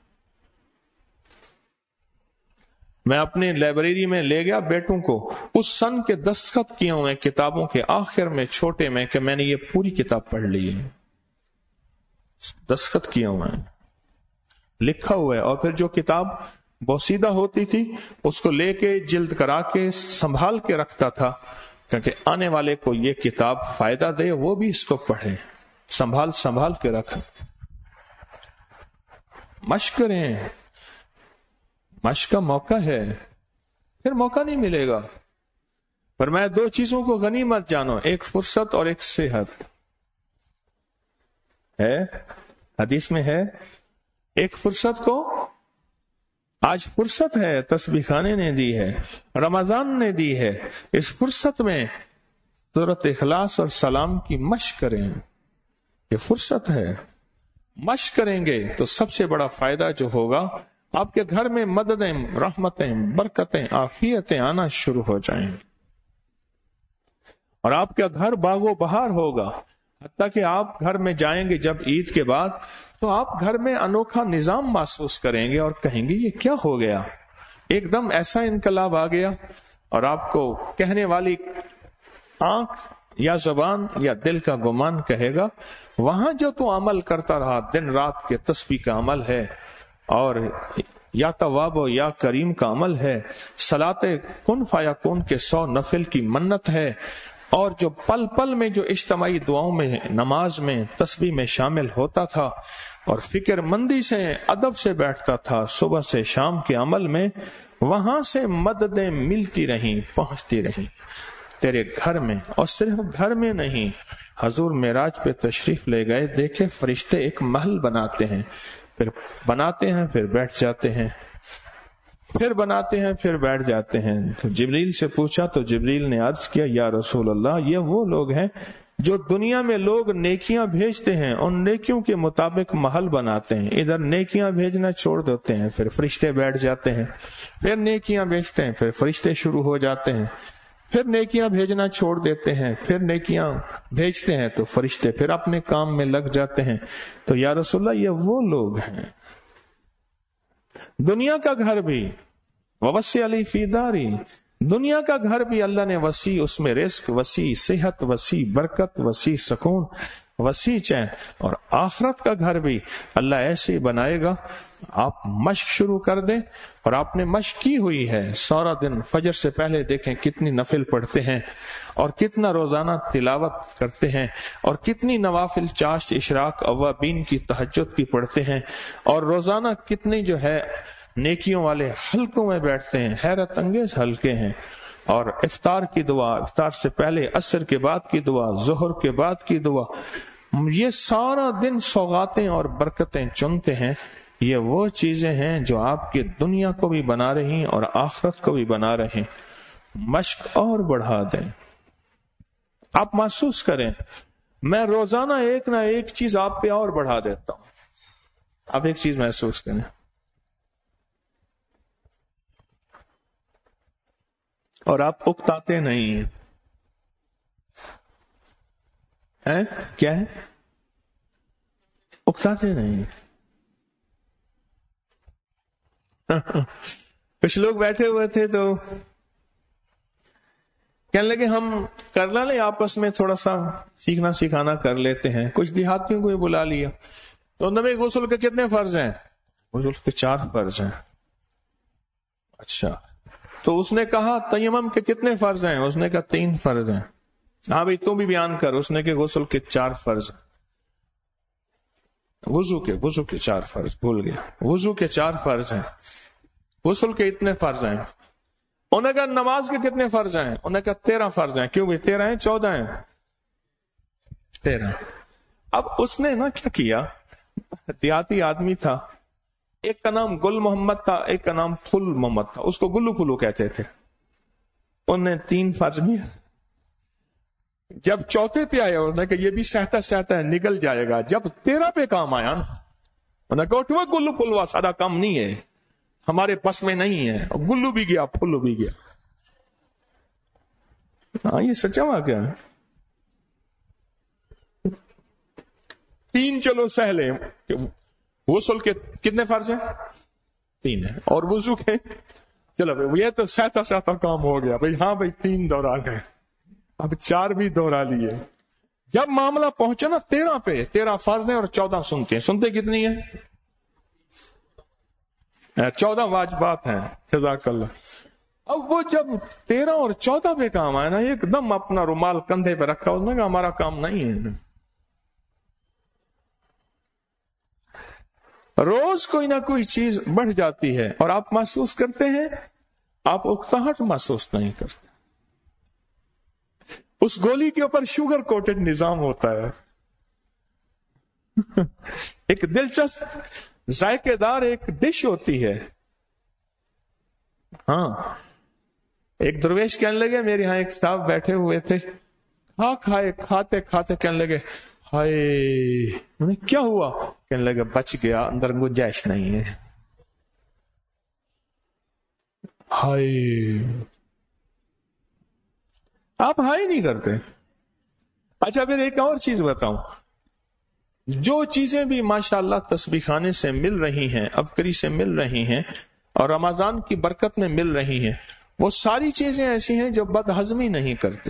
میں اپنے لائبریری میں لے گیا بیٹوں کو، اس سن کے دستخط کیے ہوئے کتابوں کے آخر میں چھوٹے میں کہ میں نے یہ پوری کتاب پڑھ لی ہے، دستخط کیے ہوئے ہیں. لکھا ہوا ہے، اور پھر جو کتاب بوسیدہ ہوتی تھی اس کو لے کے جلد کرا کے سنبھال کے رکھتا تھا، کیونکہ آنے والے کو یہ کتاب فائدہ دے، وہ بھی اس کو پڑھے، سنبھال سنبھال کے رکھیں۔ مشق کریں، مشق کا موقع ہے، پھر موقع نہیں ملے گا۔ پر میں دو چیزوں کو غنیمت جانو، ایک فرصت اور ایک صحت ہے، حدیث میں ہے ایک فرصت کو، آج فرصت ہے، تسبیح خانے نے دی ہے، رمضان نے دی ہے، اس فرصت میں سورۃ اخلاص اور سلام کی مشق کریں، یہ فرصت ہے۔ مشق کریں گے تو سب سے بڑا فائدہ جو ہوگا، آپ کے گھر میں مددیں، رحمتیں، برکتیں، عافیتیں آنا شروع ہو جائیں گی، اور آپ کا گھر باغ و بہار ہوگا۔ حتیٰ کہ آپ گھر میں جائیں گے جب عید کے بعد، تو آپ گھر میں انوکھا نظام محسوس کریں گے اور کہیں گے یہ کیا ہو گیا، ایک دم ایسا انقلاب آ گیا، اور آپ کو کہنے والی آنکھ یا زبان یا دل کا گمان کہے گا وہاں جو تو عمل کرتا رہا، دن رات کے تسبیح کا عمل ہے، اور یا تواب و یا کریم کا عمل ہے، صلاۃ کن فیکون کے سو نفل کی منت ہے، اور جو پل پل میں جو اجتماعی دعاؤں میں، نماز میں، تسبیح میں شامل ہوتا تھا، اور فکر مندی سے، ادب سے بیٹھتا تھا صبح سے شام کے عمل میں، وہاں سے مددیں ملتی رہیں، پہنچتی رہیں تیرے گھر میں، اور صرف گھر میں نہیں۔ حضور معراج پہ تشریف لے گئے، دیکھے فرشتے ایک محل بناتے ہیں، پھر بناتے ہیں، پھر بیٹھ جاتے ہیں، پھر بناتے ہیں، پھر بیٹھ جاتے ہیں۔ تو جبریل سے پوچھا تو جبریل نے عرض کیا، یا رسول اللہ، یہ وہ لوگ ہیں جو دنیا میں لوگ نیکیاں بھیجتے ہیں، ان نیکیوں کے مطابق محل بناتے ہیں، ادھر نیکیاں بھیجنا چھوڑ دیتے ہیں، پھر فرشتے بیٹھ جاتے ہیں، پھر نیکیاں بھیجتے ہیں، پھر فرشتے شروع ہو جاتے ہیں، پھر نیکیاں بھیجنا چھوڑ دیتے ہیں، پھر نیکیاں بھیجتے ہیں تو فرشتے پھر اپنے کام میں لگ جاتے ہیں۔ تو یا رسول اللہ، یہ وہ لوگ ہیں۔ دنیا کا گھر بھی ووسع لی فی داری، دنیا کا گھر بھی اللہ نے وسیع، اس میں رزق وسیع، صحت وسیع، برکت وسیع، سکون وسیع چین، اور آخرت کا گھر بھی اللہ ایسے ہی بنائے گا۔ آپ مشق شروع کر دیں، اور آپ نے مشق کی ہوئی ہے، سارا دن فجر سے پہلے دیکھیں کتنی نفل پڑھتے ہیں، اور کتنا روزانہ تلاوت کرتے ہیں، اور کتنی نوافل چاشت، اشراق، اوابین کی، تہجد کی پڑھتے ہیں، اور روزانہ کتنی جو ہے نیکیوں والے حلقوں میں بیٹھتے ہیں، حیرت انگیز حلقے ہیں، اور افطار کی دعا، افطار سے پہلے، عصر کے بعد کی دعا، ظہر کے بعد کی دعا، یہ سارا دن سوغاتیں اور برکتیں چنتے ہیں۔ یہ وہ چیزیں ہیں جو آپ کی دنیا کو بھی بنا رہی اور آخرت کو بھی بنا رہے ہیں۔ مشق اور بڑھا دیں، آپ محسوس کریں میں روزانہ ایک نہ ایک چیز آپ پہ اور بڑھا دیتا ہوں، آپ ایک چیز محسوس کریں، اور آپ اکتاتے نہیں ہیں، کیا ہے؟ اکتاتے نہیں۔ کچھ لوگ بیٹھے ہوئے تھے تو کہنے لگے ہم کر نہ لیں، آپس میں تھوڑا سا سیکھنا سکھانا کر لیتے ہیں۔ کچھ دیہاتیوں کو ہی بلا لیا، تو نبی غسل کے کتنے فرض ہیں؟ غسل کے چار فرض ہیں۔ اچھا، تو اس نے کہا تیمم کے کتنے فرض ہیں؟ اس نے کہا تین فرض ہیں۔ ہاں بھائی تو بھی بیان کر۔ اس نے کہ غسل کے چار فرض ہیں، وضو کے وضو کے چار فرض، بھول گیا، وضو کے چار فرض ہیں، غسل کے اتنے فرض ہیں۔ انہوں نے کہا نماز کے کتنے فرض ہیں؟ انہوں نے کہا تیرہ فرض ہیں۔ کیوں بھی تیرہ ہیں؟ چودہ ہیں؟ تیرہ۔ اب اس نے نا کیا کیا، دیہاتی آدمی تھا، ایک کا نام گل محمد تھا، ایک کا نام پھل محمد تھا، اس کو گلو پھلو کہتے تھے۔ انہوں نے تین فرض بھی، جب چوتھے پہ آیا انہوں نے کہا یہ بھی سہتا سہتا ہے، نکل جائے گا۔ جب تیرہ پہ کام آیا نا، انہوں نے کہا اٹھوا گلو پھلوا سادہ کام نہیں ہے، ہمارے پس میں نہیں ہے۔ اور گلو بھی گیا، پھلو بھی گیا۔ ہاں یہ سچا واقعہ ہے۔ تین چلو سہلے، غسل کے کتنے فرض ہیں؟ تین ہیں، اور وضو کے چلو بھائی یہ تو سہتا سہتا کام ہو گیا بھائی، ہاں بھائی تین دوہرا لیں، اب چار بھی دوہرا لیے۔ جب معاملہ پہنچا نا تیرہ پہ، تیرہ فرض ہیں اور چودہ سنتے ہیں۔ سنتے کتنی ہے؟ چودہ واجبات ہیں، جزاک اللہ۔ اب وہ جب تیرہ اور چودہ پہ کام آیا نا، ایک دم اپنا رومال کندھے پہ رکھا، اس نے کہا ہمارا کام نہیں ہے۔ روز کوئی نہ کوئی چیز بڑھ جاتی ہے اور آپ محسوس کرتے ہیں، آپ اکتاہٹ محسوس نہیں کرتے۔ اس گولی کے اوپر شوگر کوٹڈ نظام ہوتا ہے، ایک دلچسپ ذائقے دار ایک ڈش ہوتی ہے۔ ہاں، ایک درویش کہنے لگے، میرے یہاں ایک صاحب بیٹھے ہوئے تھے، کھا کھائے کھاتے کھاتے کہنے لگے ہائے، انہیں کیا ہوا؟ کہنے لگے بچ گیا، اندر گنجائش نہیں ہے۔ ہائے، آپ ہائے نہیں کرتے۔ اچھا پھر ایک اور چیز بتاؤں، جو چیزیں بھی ماشاءاللہ تسبیح خانے سے مل رہی ہیں، ابکری سے مل رہی ہیں اور رمضان کی برکت میں مل رہی ہیں، وہ ساری چیزیں ایسی ہیں جو بد ہضمی نہیں کرتے۔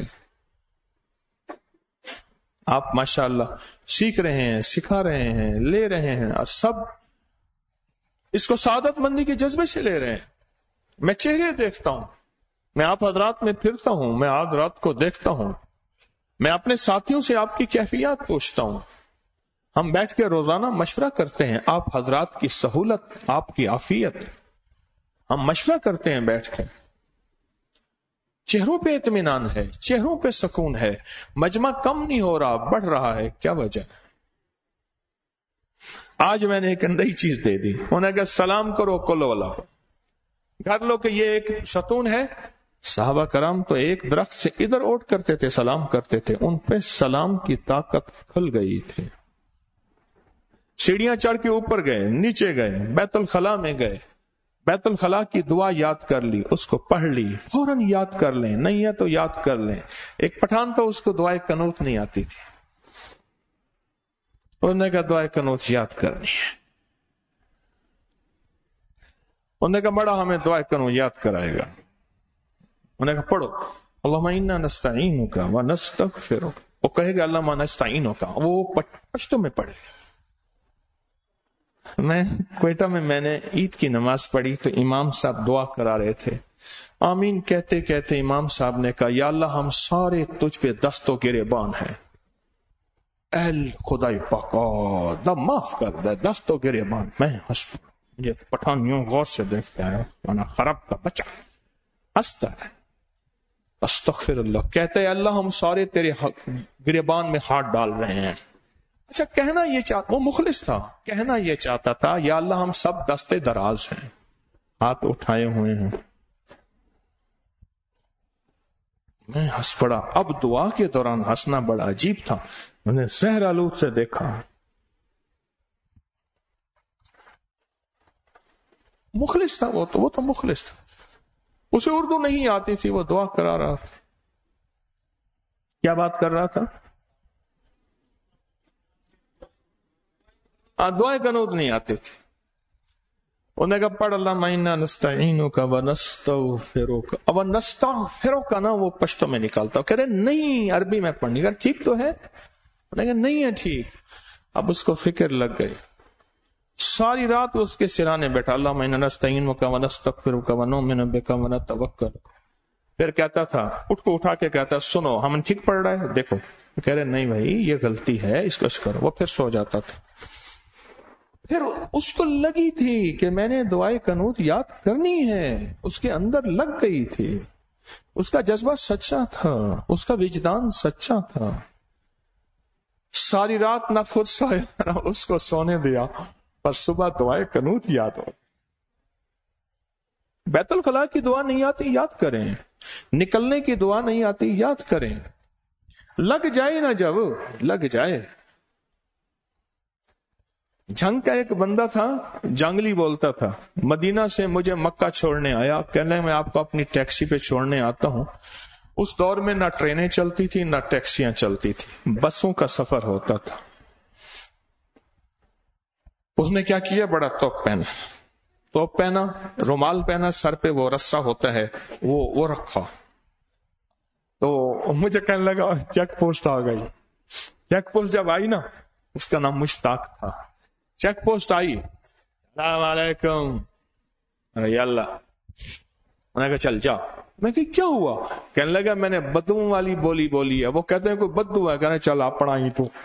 آپ ماشاءاللہ سیکھ رہے ہیں، سکھا رہے ہیں، لے رہے ہیں، اور سب اس کو سعادت مندی کے جذبے سے لے رہے ہیں۔ میں چہرے دیکھتا ہوں، میں آپ حضرات میں پھرتا ہوں، میں آپ حضرات کو دیکھتا ہوں، میں اپنے ساتھیوں سے آپ کی کیفیات پوچھتا ہوں، ہم بیٹھ کے روزانہ مشورہ کرتے ہیں، آپ حضرات کی سہولت، آپ کی عافیت، ہم مشورہ کرتے ہیں بیٹھ کے۔ چہروں پہ اطمینان ہے، چہروں پہ سکون ہے، مجمع کم نہیں ہو رہا، بڑھ رہا ہے۔ کیا وجہ ہے؟ آج میں نے ایک نئی چیز دے دی، انہوں نے کہا سلام کرو کلو والا گھر لو کہ یہ ایک ستون ہے۔ صحابہ کرام تو ایک درخت سے ادھر اوٹ کرتے تھے، سلام کرتے تھے، ان پہ سلام کی طاقت کھل گئی تھی۔ سیڑھیاں چڑھ کے اوپر گئے، نیچے گئے، بیت الخلاء میں گئے، بیت الخلاء کی دعا یاد کر لی، اس کو پڑھ لی، فوراً یاد کر لیں، نہیں ہے تو یاد کر لیں۔ ایک پٹھان تو اس کو دعائے قنوت نہیں آتی تھی، انہوں نے کہا دعائے قنوت یاد کرنی ہے، انہوں نے کہا بڑا ہمیں دعائے قنوت یاد کرائے گا، انہوں نے کہا پڑھو اللہم انا نستعینک ونستغفرک، وہ کہے گا اللہم نستعینک، وہ پشتو میں پڑھے۔ میں کوئٹہ میں میں نے عید کی نماز پڑھی تو امام صاحب دعا کرا رہے تھے، آمین کہتے کہتے امام صاحب نے کہا یا اللہ ہم سارے تجھ پہ دست و گریبان ہیں، اے خدای پاک دا معاف کر دے، دست و گریبان۔ میں ہنس پڑا، مجھے پٹھان یوں غور سے دیکھتا ہے، انا خراب کا بچہ ہنستا ہے۔ استغفر اللہ، کہتے ہیں اللہ ہم سارے تیرے گریبان میں ہاتھ ڈال رہے ہیں۔ اچھا کہنا یہ چاہتا، وہ مخلص تھا، کہنا یہ چاہتا تھا یا اللہ ہم سب دستے دراز ہیں، ہاتھ اٹھائے ہوئے ہیں۔ میں ہنس پڑا۔ اب دعا کے دوران ہنسنا بڑا عجیب تھا، میں نے زہر آلود سے دیکھا، مخلص تھا وہ تو وہ تو مخلص تھا، اسے اردو نہیں آتی تھی، وہ دعا کرا رہا تھا۔ کیا بات کر رہا تھا؟ دعائیں قنوت نہیں آتی تھی۔ انہوں نے کہا پڑھ اللہ انا نستعینک ونستغفرک، اب نستغفرک نا وہ پشتو میں نکالتا، کہہ رہے نہیں عربی میں پڑھنی، کہا ٹھیک تو ہے، انہوں نے کہا نہیں ہے ٹھیک۔ اب اس کو فکر لگ گئی، ساری رات اس کے سرانے بیٹھا، اللہ انا نستعینک ونستغفرک ونؤمن بک ونتوکل۔ پھر کہتا تھا، اٹھ کو اٹھا کے کہتا سنو ہم ٹھیک پڑھ رہے ہیں دیکھو، کہہ رہے نہیں بھائی یہ غلطی ہے، اس کو کرو، وہ پھر سو جاتا تھا۔ پھر اس کو لگی تھی کہ میں نے دعائے قنوت یاد کرنی ہے، اس کے اندر لگ گئی تھی، اس کا جذبہ سچا تھا، اس کا وجدان سچا تھا۔ ساری رات نہ خود سویا نہ اس کو سونے دیا، پر صبح دعائے قنوت یاد ہو۔ بیت الخلاء کی دعا نہیں آتی یاد کریں، نکلنے کی دعا نہیں آتی یاد کریں، لگ جائے نا جب لگ جائے۔ جنگ کا ایک بندہ تھا، جنگلی بولتا تھا، مدینہ سے مجھے مکہ چھوڑنے آیا، کہنے میں آپ کو اپنی ٹیکسی پہ چھوڑنے آتا ہوں۔ اس دور میں نہ ٹرینیں چلتی تھی نہ ٹیکسیاں چلتی تھی، بسوں کا سفر ہوتا تھا۔ اس نے کیا کیا، بڑا توپ پہنا، توپ پہنا، رومال پہنا، سر پہ وہ رسا ہوتا ہے وہ وہ رکھا۔ تو مجھے کہنے لگا چیک پوسٹ آ گئی۔ چیک پوسٹ جب آئی نا، اس کا نام مشتاق تھا، چیک پوسٹ آئی، السلام علیکم، ارے یا اللہ، میں نے کہا چل جا. میں کہ کیا ہوا؟ کہنے لگا میں نے بدو والی بولی بولی ہے. وہ کہتے ہیں کوئی بدو ہے، کہنے چل اپنا ہی تو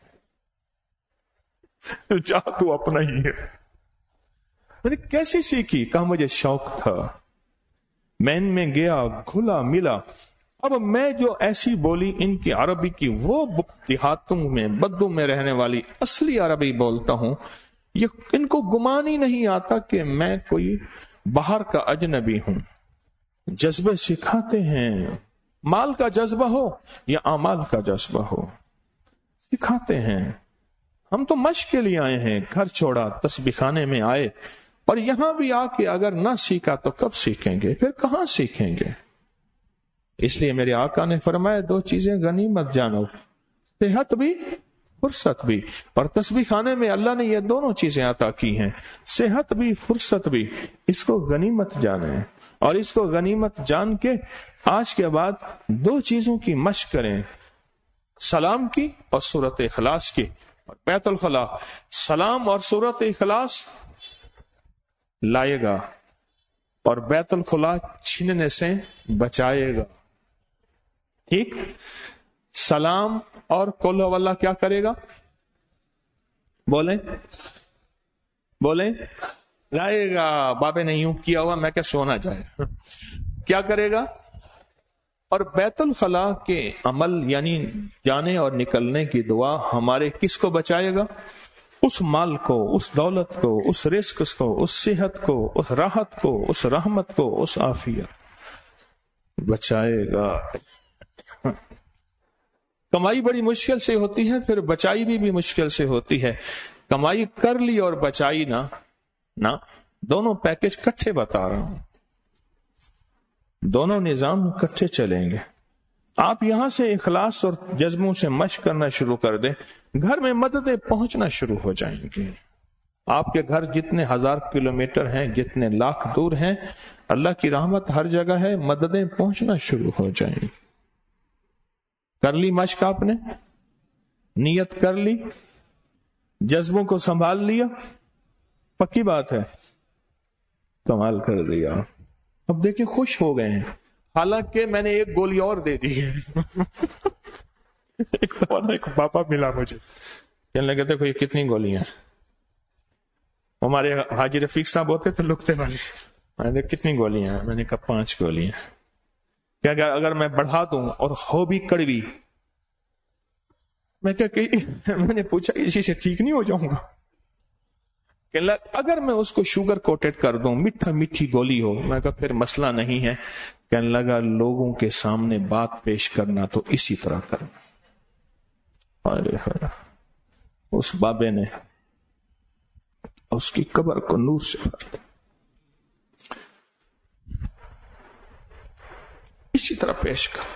جا تو اپنا ہی ہے. میں نے کیسی سیکھی؟ کہا مجھے شوق تھا، میں ان میں گیا، کھلا ملا. اب میں جو ایسی بولی ان کی عربی کی، وہ دیہاتوں میں بدو میں رہنے والی اصلی عربی بولتا ہوں، یہ ان کو گمان ہی نہیں آتا کہ میں کوئی باہر کا اجنبی ہوں. جذبے سکھاتے ہیں، مال کا جذبہ ہو یا اعمال کا جذبہ ہو، سکھاتے ہیں. ہم تو مشق کے لیے آئے ہیں، گھر چھوڑا، تسبیح خانے میں آئے، اور یہاں بھی آ کے اگر نہ سیکھا تو کب سیکھیں گے؟ پھر کہاں سیکھیں گے؟ اس لیے میرے آقا نے فرمایا دو چیزیں غنیمت جانو، صحت بھی فرصت بھی. اور تسبیح خانے میں اللہ نے یہ دونوں چیزیں عطا کی ہیں، صحت بھی فرصت بھی. اس کو غنیمت جانیں، اور اس کو غنیمت جان کے آج کے بعد دو چیزوں کی مشق کریں، سلام کی اور سورت اخلاص کی. اور بیت الخلاء سلام اور سورت اخلاص لائے گا، اور بیت الخلاء چھیننے سے بچائے گا. ٹھیک؟ سلام اور قل ہو اللہ کیا کرے گا؟ بولیں بولیں لائے گا. بابے نے یوں کیا ہوا، میں کیا سونا جائے، کیا کرے گا؟ اور بیت الخلاء کے عمل یعنی جانے اور نکلنے کی دعا ہمارے کس کو بچائے گا؟ اس مال کو، اس دولت کو، اس رزق کو، اس صحت کو، اس راحت کو، اس رحمت کو، اس عافیت بچائے گا. کمائی بڑی مشکل سے ہوتی ہے، پھر بچائی بھی, بھی مشکل سے ہوتی ہے. کمائی کر لی اور بچائی نہ نہ دونوں پیکج کٹھے بتا رہا ہوں، دونوں نظام کٹھے چلیں گے. آپ یہاں سے اخلاص اور جذبوں سے مشق کرنا شروع کر دیں، گھر میں مددیں پہنچنا شروع ہو جائیں گی. آپ کے گھر جتنے ہزار کلومیٹر ہیں، جتنے لاکھ دور ہیں، اللہ کی رحمت ہر جگہ ہے، مددیں پہنچنا شروع ہو جائیں گی. کر لی مشق، آپ نے نیت کر لی، جذبوں کو سنبھال لیا، پکی بات ہے، کمال کر دیا. اب دیکھیں خوش ہو گئے ہیں، حالانکہ میں نے ایک گولی اور دے دی ہے. ایک دفعہ ایک پاپا ملا مجھے، کہنے لگے دیکھو یہ کتنی گولیاں ہیں. ہمارے حاجی رفیق صاحب ہوتے تھے لکتے والے، میں نے کتنی گولیاں ہیں؟ میں نے کہا پانچ گولیاں. کیا اگر میں بڑھا دوں اور ہو بھی کڑوی؟ میں کیا کہ میں نے پوچھا اسی سے ٹھیک نہیں ہو جاؤں گا؟ اگر میں اس کو شوگر کوٹڈ کر دوں، میٹھا میٹھی گولی ہو، میں کہا پھر مسئلہ نہیں ہے. کہنے لگا لوگوں کے سامنے بات پیش کرنا تو اسی طرح کرنا. ارے اس بابے نے اس کی قبر کو نور سے بھر دیا. اسی طرح پیش کر،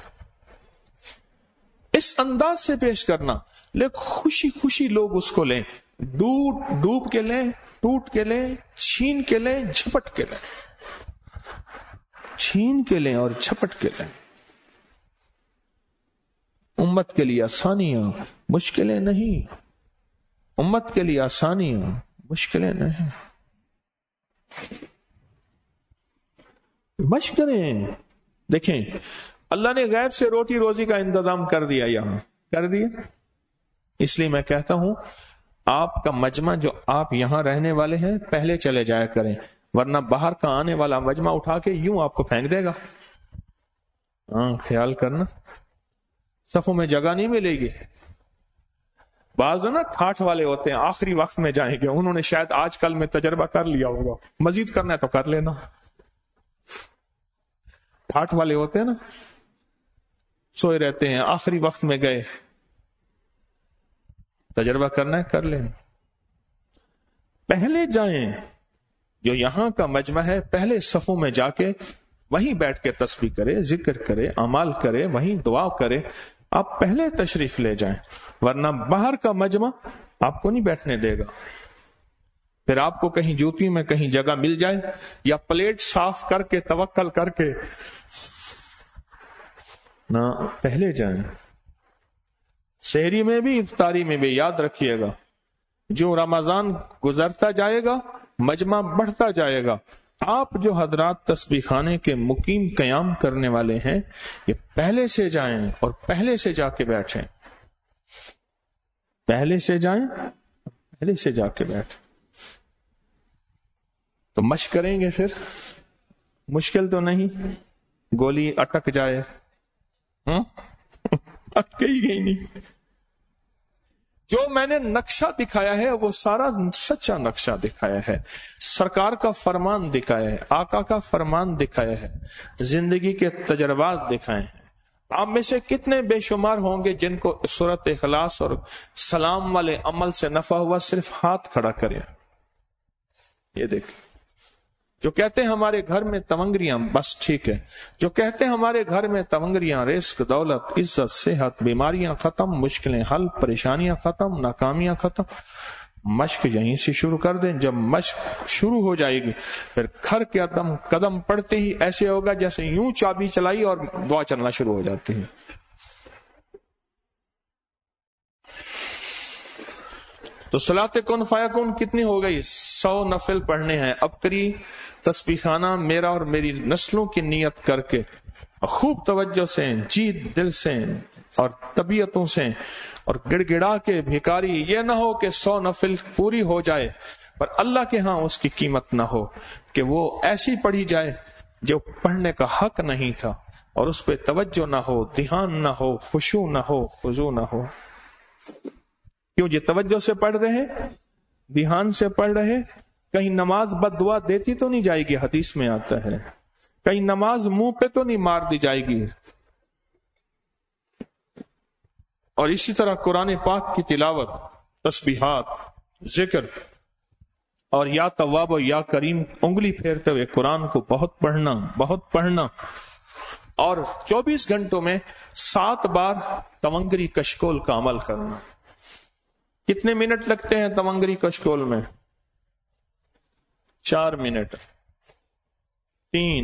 اس انداز سے پیش کرنا. لیکن خوشی خوشی لوگ اس کو لیں، ڈوب ڈوب کے لیں، ٹوٹ کے لیں، چھین کے لیں، جھپٹ کے لیں. چھین کے لیں اور جھپٹ کے لیں. امت کے لیے آسانیاں، مشکلیں نہیں. امت کے لیے آسانیاں، مشکلیں نہیں. مشق کریں. دیکھیں اللہ نے غیب سے روٹی روزی کا انتظام کر دیا، یہاں کر دیا. اس لیے میں کہتا ہوں آپ کا مجمع جو آپ یہاں رہنے والے ہیں پہلے چلے جایا کریں، ورنہ باہر کا آنے والا مجمع اٹھا کے یوں آپ کو پھینک دے گا. ہاں خیال کرنا، صفوں میں جگہ نہیں ملے گی. بعض نا ٹھاٹھ والے ہوتے ہیں، آخری وقت میں جائیں گے، انہوں نے شاید آج کل میں تجربہ کر لیا ہوگا، مزید کرنا ہے تو کر لینا. ٹھاٹھ والے ہوتے ہیں نا، سوئے رہتے ہیں، آخری وقت میں گئے، تجربہ کرنا ہے کر لیں. پہلے جائیں، جو یہاں کا مجمع ہے پہلے صفوں میں جا کے وہیں بیٹھ کے تسبیح کرے، ذکر کرے، اعمال کرے، وہیں دعا کرے. آپ پہلے تشریف لے جائیں، ورنہ باہر کا مجمع آپ کو نہیں بیٹھنے دے گا. پھر آپ کو کہیں جوتی میں کہیں جگہ مل جائے، یا پلیٹ صاف کر کے توکل کر کے نہ، پہلے جائیں. سحری میں بھی افطاری میں بھی یاد رکھیے گا، جو رمضان گزرتا جائے گا مجمع بڑھتا جائے گا، آپ جو حضرات تسبیح خانے کے مقیم قیام کرنے والے ہیں، یہ پہلے سے جائیں اور پہلے سے جا کے بیٹھیں، پہلے سے جائیں پہلے سے جا کے بیٹھیں، تو مشق کریں گے، پھر مشکل تو نہیں، گولی اٹک جائے، ہاں اٹک ہی گئی نہیں۔ جو میں نے نقشہ دکھایا ہے وہ سارا سچا نقشہ دکھایا ہے، سرکار کا فرمان دکھایا ہے، آقا کا فرمان دکھایا ہے، زندگی کے تجربات دکھائے ہیں۔ آپ میں سے کتنے بے شمار ہوں گے جن کو سورت اخلاص اور سلام والے عمل سے نفع ہوا؟ صرف ہاتھ کھڑا کریں، یہ دیکھ۔ جو کہتے ہیں ہمارے گھر میں تونگریاں، بس ٹھیک ہے، جو کہتے ہیں ہمارے گھر میں تونگریاں، رزق، دولت، عزت، صحت، بیماریاں ختم، مشکلیں حل، پریشانیاں ختم، ناکامیاں ختم، مشق یہیں سے شروع کر دیں۔ جب مشق شروع ہو جائے گی پھر گھر کے قدم قدم پڑتے ہی ایسے ہوگا جیسے یوں چابی چلائی اور دعا چلنا شروع ہو جاتی ہے۔ تو صلاۃ کن فیکون کتنی ہو گئی؟ سو نفل پڑھنے ہیں۔ اب کری تسبیح خانہ میرا اور میری نسلوں کی نیت کر کے خوب توجہ سے، جی دل سے اور طبیعتوں سے، اور گڑ گڑا کے بھیکاری، یہ نہ ہو کہ سو نفل پوری ہو جائے پر اللہ کے ہاں اس کی قیمت نہ ہو، کہ وہ ایسی پڑھی جائے جو پڑھنے کا حق نہیں تھا، اور اس پہ توجہ نہ ہو، دھیان نہ ہو، خشوع نہ ہو، خضوع نہ ہو۔ کیوں جی توجہ سے پڑھ رہے، دھیان سے پڑھ رہے، کہیں نماز بد دعا دیتی تو نہیں جائے گی، حدیث میں آتا ہے، کہیں نماز منہ پہ تو نہیں مار دی جائے گی۔ اور اسی طرح قرآن پاک کی تلاوت، تسبیحات، ذکر، اور یا تواب و یا کریم انگلی پھیرتے ہوئے قرآن کو بہت پڑھنا، بہت پڑھنا، اور چوبیس گھنٹوں میں سات بار تونگری کشکول کا عمل کرنا۔ کتنے منٹ لگتے ہیں تونگری کشکول میں؟ چار منٹ، تین،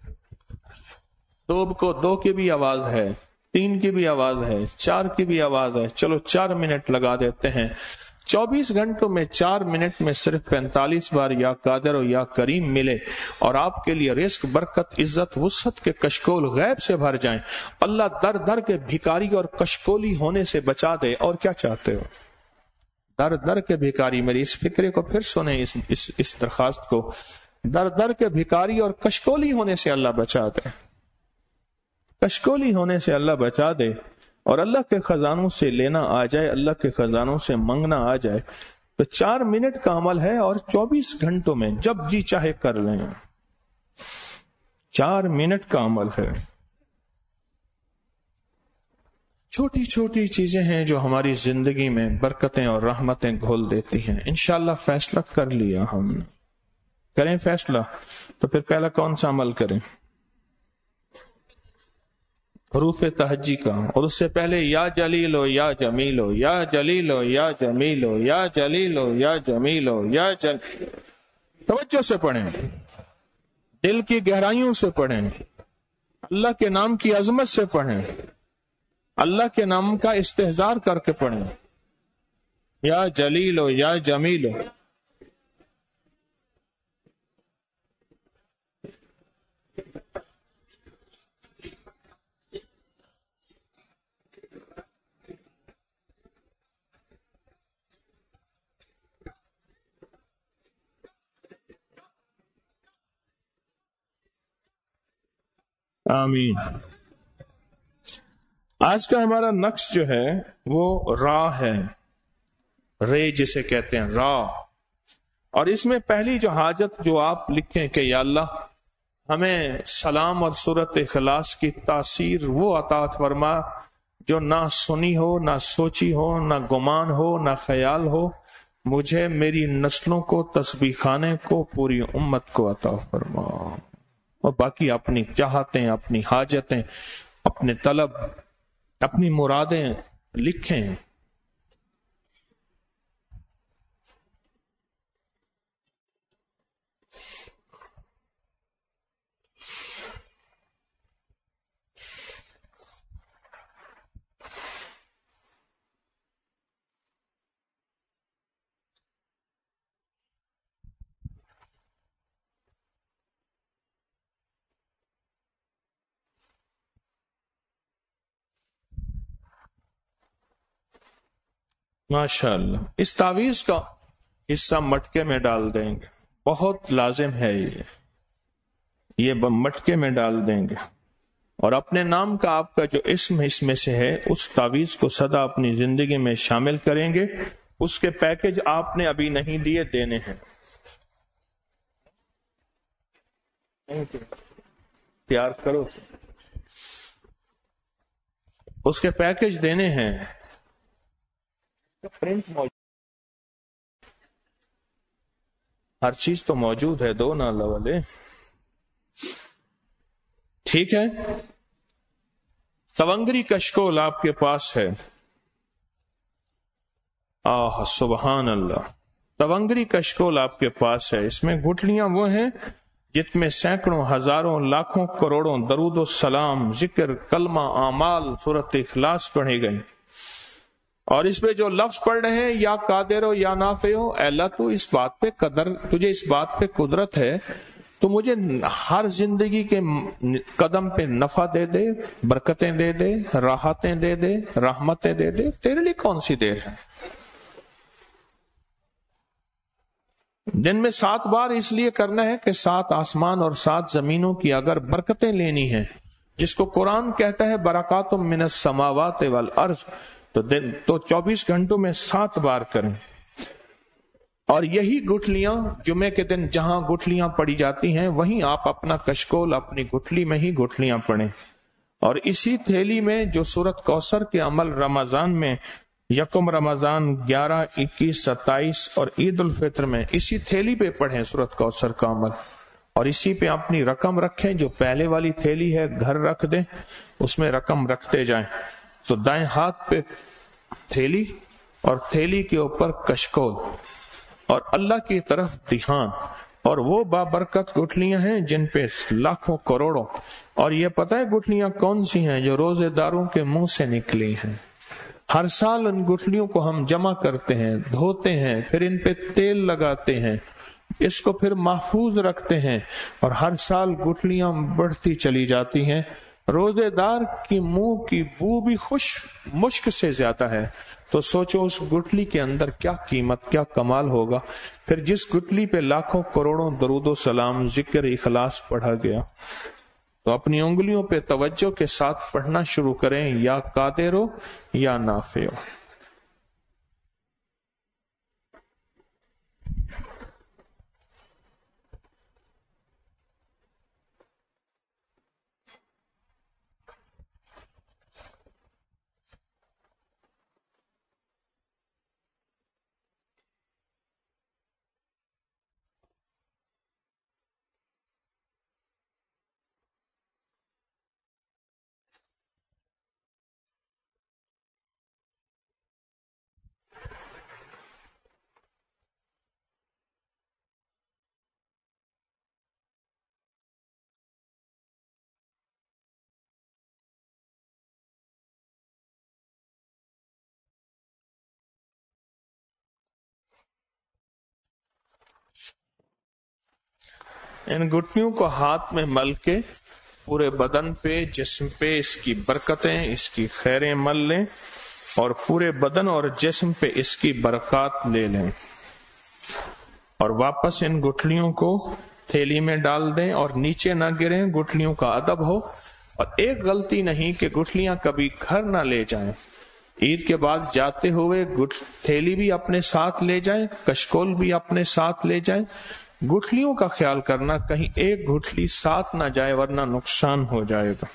دو کو دو کی بھی آواز ہے، تین کی بھی آواز ہے، چار کی بھی آواز ہے، چلو چار منٹ لگا دیتے ہیں۔ چوبیس گھنٹوں میں چار منٹ میں صرف پینتالیس بار یا قادر و یا کریم ملے، اور آپ کے لیے رزق، برکت، عزت، وسعت کے کشکول غیب سے بھر جائیں، اللہ در در کے بھکاری اور کشکولی ہونے سے بچا دے۔ اور کیا چاہتے ہو؟ در در کے بھکاری، میری اس فکرے کو پھر سنیں، اس, اس, اس درخواست کو، در در کے بھکاری اور کشکولی ہونے سے اللہ بچا دے، کشکولی ہونے سے اللہ بچا دے، اور اللہ کے خزانوں سے لینا آ جائے، اللہ کے خزانوں سے منگنا آ جائے۔ تو چار منٹ کا عمل ہے، اور چوبیس گھنٹوں میں جب جی چاہے کر لیں، چار منٹ کا عمل ہے۔ چھوٹی چھوٹی چیزیں ہیں جو ہماری زندگی میں برکتیں اور رحمتیں گھول دیتی ہیں۔ انشاءاللہ فیصلہ کر لیا ہم نے، کریں فیصلہ، تو پھر پہلا کون سا عمل کریں؟ حروف تہجی کا، اور اس سے پہلے یا جلیلو یا جمیلو، یا جلیلو یا جمیلو، یا جلیلو یا جمیلو، یا جل توجہ سے پڑھیں، دل کی گہرائیوں سے پڑھیں، اللہ کے نام کی عظمت سے پڑھیں، اللہ کے نام کا استحضار کر کے پڑھیں، یا جلیلو یا جمیلو۔ آمین۔ آج کا ہمارا نقش جو ہے وہ را ہے، رے جسے کہتے ہیں، را، اور اس میں پہلی جو حاجت جو آپ لکھیں کہ یا اللہ ہمیں سلام اور سورت اخلاص کی تاثیر وہ عطا فرما جو نہ سنی ہو، نہ سوچی ہو، نہ گمان ہو، نہ خیال ہو، مجھے، میری نسلوں کو، تسبیح خانے کو، پوری امت کو عطا فرما، اور باقی اپنی چاہتیں، اپنی حاجتیں، اپنے طلب، اپنی مرادیں لکھیں۔ ماشاء اللہ. اس تعویذ کا حصہ مٹکے میں ڈال دیں گے، بہت لازم ہے یہ یہ مٹکے میں ڈال دیں گے، اور اپنے نام کا آپ کا جو اسم اس میں سے ہے اس تعویذ کو سدا اپنی زندگی میں شامل کریں گے. اس کے پیکج آپ نے ابھی نہیں دیے، دینے ہیں. تیار کرو، اس کے پیکج دینے ہیں. پرنٹ موجود، ہر چیز تو موجود ہے، دو نہ والے. ٹھیک ہے. تونگری کشکول آپ کے پاس ہے. آہ سبحان اللہ. تونگری کشکول آپ کے پاس ہے. اس میں گٹھلیاں وہ ہیں جت میں سینکڑوں، ہزاروں، لاکھوں، کروڑوں درود و سلام، ذکر، کلمہ، اعمال، سورۃ اخلاص پڑھی گئی. اور اس پہ جو لفظ پڑھ رہے ہیں، یا قادر ہو یا نافع ہو، اے اللہ تو اس بات پہ قدر، تجھے اس بات پہ قدرت ہے تو مجھے ہر زندگی کے قدم پہ نفع دے دے، برکتیں دے دے، راحتیں دے دے، رحمتیں دے دے. تیرے لیے کون سی دیر ہے؟ دن میں سات بار اس لیے کرنا ہے کہ سات آسمان اور سات زمینوں کی اگر برکتیں لینی ہیں، جس کو قرآن کہتا ہے برکات من السماوات والارض، تو دن تو چوبیس گھنٹوں میں سات بار کریں. اور یہی گٹھلیاں جمعے کے دن جہاں گٹھلیاں پڑی جاتی ہیں وہیں آپ اپنا کشکول اپنی گٹھلی میں ہی گٹھلیاں پڑھیں. اور اسی تھیلی میں جو سورۃ کوثر کے عمل رمضان میں یکم رمضان، گیارہ، اکیس، ستائیس اور عید الفطر میں اسی تھیلی پہ پڑھیں سورۃ کوثر کا عمل، اور اسی پہ اپنی رقم رکھیں. جو پہلے والی تھیلی ہے گھر رکھ دیں، اس میں رقم رکھتے جائیں. تو دائیں ہاتھ پہ تھیلی اور تھیلی کے اوپر کشکول اور اللہ کی طرف دھیان. اور وہ بابرکت گٹھلیاں ہیں جن پہ لاکھوں کروڑوں، اور یہ پتہ ہے گٹھلیاں کون سی ہیں؟ جو روزے داروں کے منہ سے نکلی ہیں. ہر سال ان گٹھلیوں کو ہم جمع کرتے ہیں، دھوتے ہیں، پھر ان پہ تیل لگاتے ہیں، اس کو پھر محفوظ رکھتے ہیں، اور ہر سال گٹھلیاں بڑھتی چلی جاتی ہیں. روزے دار کی منہ کی بو بھی خوش مشک سے زیادہ ہے. تو سوچو اس گٹھلی کے اندر کیا قیمت، کیا کمال ہوگا. پھر جس گٹھلی پہ لاکھوں کروڑوں درود و سلام، ذکر، اخلاص پڑھا گیا، تو اپنی انگلیوں پہ توجہ کے ساتھ پڑھنا شروع کریں، یا قادر ہو یا نافع ہو. ان گٹھلیوں کو ہاتھ میں مل کے پورے بدن پہ، جسم پہ اس کی برکتیں، اس کی خیریں مل لیں، اور پورے بدن اور جسم پہ اس کی برکات لے لیں. اور واپس ان گٹھلیوں کو تھیلی میں ڈال دیں اور نیچے نہ گریں. گٹھلیوں کا ادب ہو. اور ایک غلطی نہیں کہ گٹھلیاں کبھی گھر نہ لے جائیں. عید کے بعد جاتے ہوئے تھیلی بھی اپنے ساتھ لے جائیں، کشکول بھی اپنے ساتھ لے جائیں. گٹھلیوں کا خیال کرنا کہیں ایک گٹھلی ساتھ نہ جائے ورنہ نقصان ہو جائے گا.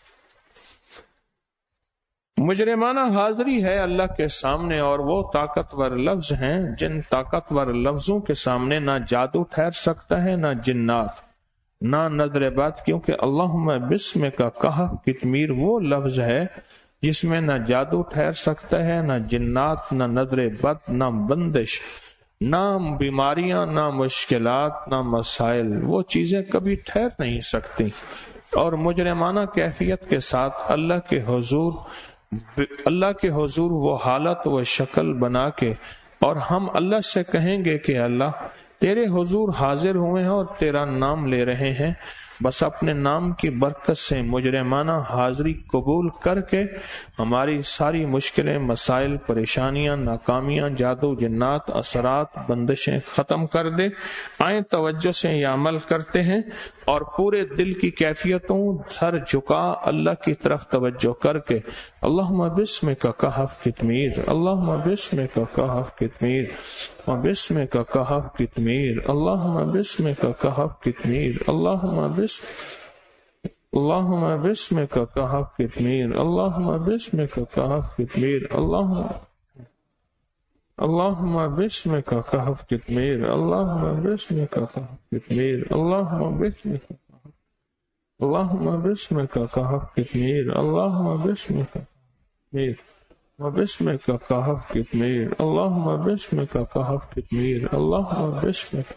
مجرمانہ حاضری ہے اللہ کے سامنے، اور وہ طاقتور لفظ ہیں جن طاقتور لفظوں کے سامنے نہ جادو ٹھہر سکتا ہے، نہ جنات، نہ نظر بد، کیونکہ اللہم بسم کا کہف کتمیر وہ لفظ ہے جس میں نہ جادو ٹھہر سکتا ہے، نہ جنات، نہ نظر بد، نہ بندش، نہ بیماریاں، نہ مشکلات، نہ مسائل. وہ چیزیں کبھی ٹھہر نہیں سکتی. اور مجرمانہ کیفیت کے ساتھ اللہ کے حضور اللہ کے حضور وہ حالت و شکل بنا کے، اور ہم اللہ سے کہیں گے کہ اللہ تیرے حضور حاضر ہوئے ہیں اور تیرا نام لے رہے ہیں، بس اپنے نام کی برکت سے مجرمانہ حاضری قبول کر کے ہماری ساری مشکلیں، مسائل، پریشانیاں، ناکامیاں، جادو، جنات، اثرات، بندشیں ختم کر دے۔ آئیں توجہ سے یہ عمل کرتے ہیں اور پورے دل کی کیفیتوں، سر جھکا اللہ کی طرف توجہ کر کے اللہم بسمک کہف کتمیر، اللہم بسمک کہف کتمیر، بسمک کہف کتمیر، اللہم بسمک کہف کتمیر، اللہم بسم اللہم بسمک کہف کتمیر، اللہم بسمک کہف کتمیر، اللہم اللہم بسمک کہف کتمیر، اللہم بسمک کہف کتمیر، اللہم بسمک اللہم بسمک کہف کتمیر، اللہم بسمک کتمیر، وبسمک کہف کتمیر، اللہم بسمک کہف کتمیر، اللہم بسمک۔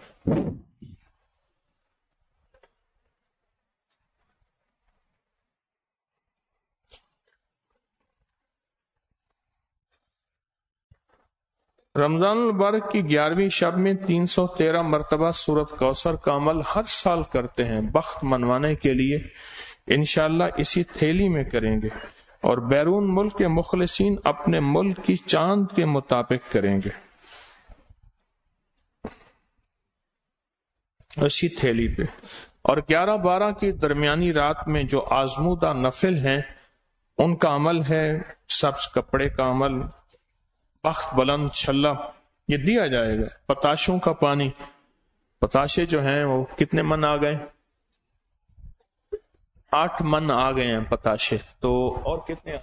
رمضان المبارک کی گیارہویں شب میں تین سو تیرہ مرتبہ سورۃ کوثر کا عمل ہر سال کرتے ہیں بخت منوانے کے لیے، انشاءاللہ اسی تھیلی میں کریں گے، اور بیرون ملک کے مخلصین اپنے ملک کی چاند کے مطابق کریں گے اسی تھیلی پہ۔ اور گیارہ بارہ کی درمیانی رات میں جو آزمودہ نفل ہیں ان کا عمل ہے سبز کپڑے کا عمل، بخت بلند چھلا، یہ دیا جائے گا۔ پتاشوں کا پانی، پتاشے جو ہیں وہ کتنے من آ گئے؟ آٹھ من آ گئے ہیں پتاشے، تو اور کتنے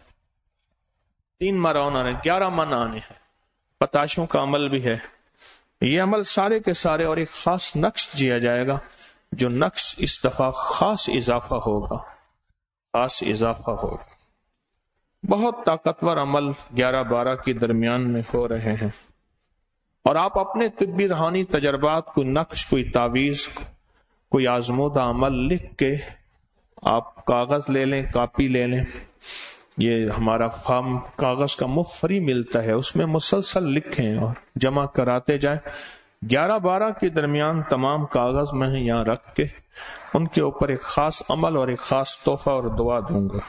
تین مرون آنے، گیارہ من آنے ہیں۔ پتاشوں کا عمل بھی ہے، یہ عمل سارے کے سارے، اور ایک خاص نقش دیا جائے گا، جو نقش اس دفعہ خاص اضافہ ہوگا، خاص اضافہ ہوگا۔ بہت طاقتور عمل گیارہ بارہ کے درمیان میں ہو رہے ہیں، اور آپ اپنے طبی روحانی تجربات، کوئی نقش، کوئی تعویذ، کوئی آزمودہ عمل لکھ کے آپ کاغذ لے لیں، کاپی لے لیں، یہ ہمارا فارم کاغذ کا مفت فری ملتا ہے، اس میں مسلسل لکھیں اور جمع کراتے جائیں۔ گیارہ بارہ کے درمیان تمام کاغذ میں یہاں رکھ کے ان کے اوپر ایک خاص عمل اور ایک خاص تحفہ اور دعا دوں گا۔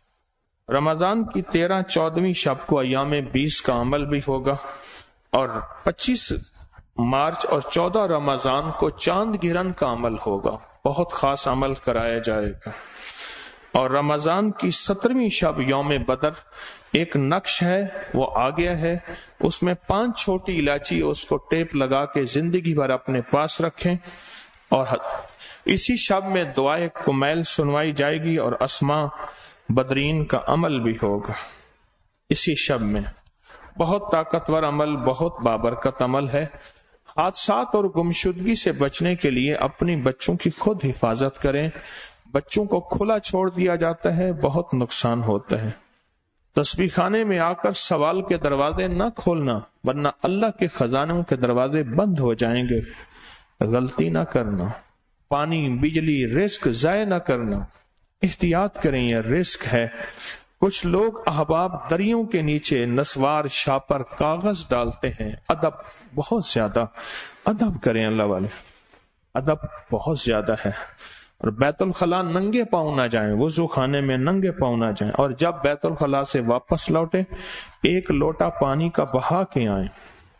رمضان کی تیرہ چودہویں شب کو ایام بیس کا عمل بھی ہوگا، اور پچیس مارچ اور چودہ رمضان کو چاند گرہن کا عمل ہوگا، بہت خاص عمل کرایا جائے گا۔ اور رمضان کی سترویں شب یوم بدر ایک نقش ہے، وہ آ گیا ہے، اس میں پانچ چھوٹی الائچی، اس کو ٹیپ لگا کے زندگی بھر اپنے پاس رکھیں، اور اسی شب میں دعائے کمیل سنوائی جائے گی، اور اسماء بدرین کا عمل بھی ہوگا اسی شب میں۔ بہت طاقتور عمل، بہت بابرکت عمل ہے۔ حادثات اور گمشدگی سے بچنے کے لیے اپنی بچوں کی خود حفاظت کریں، بچوں کو کھلا چھوڑ دیا جاتا ہے، بہت نقصان ہوتا ہے۔ تسبیح خانے میں آ کر سوال کے دروازے نہ کھولنا، ورنہ اللہ کے خزانوں کے دروازے بند ہو جائیں گے۔ غلطی نہ کرنا، پانی، بجلی، رزق ضائع نہ کرنا، احتیاط کریں، یہ رزق ہے۔ کچھ لوگ احباب دریوں کے نیچے نسوار شاپر کاغذ ڈالتے ہیں، ادب بہت زیادہ، ادب کریں اللہ والے، ادب بہت زیادہ ہے۔ اور بیت الخلاء ننگے پاؤں نہ جائیں، وضو خانے میں ننگے پاؤں نہ جائیں، اور جب بیت الخلاء سے واپس لوٹیں ایک لوٹا پانی کا بہا کے آئیں۔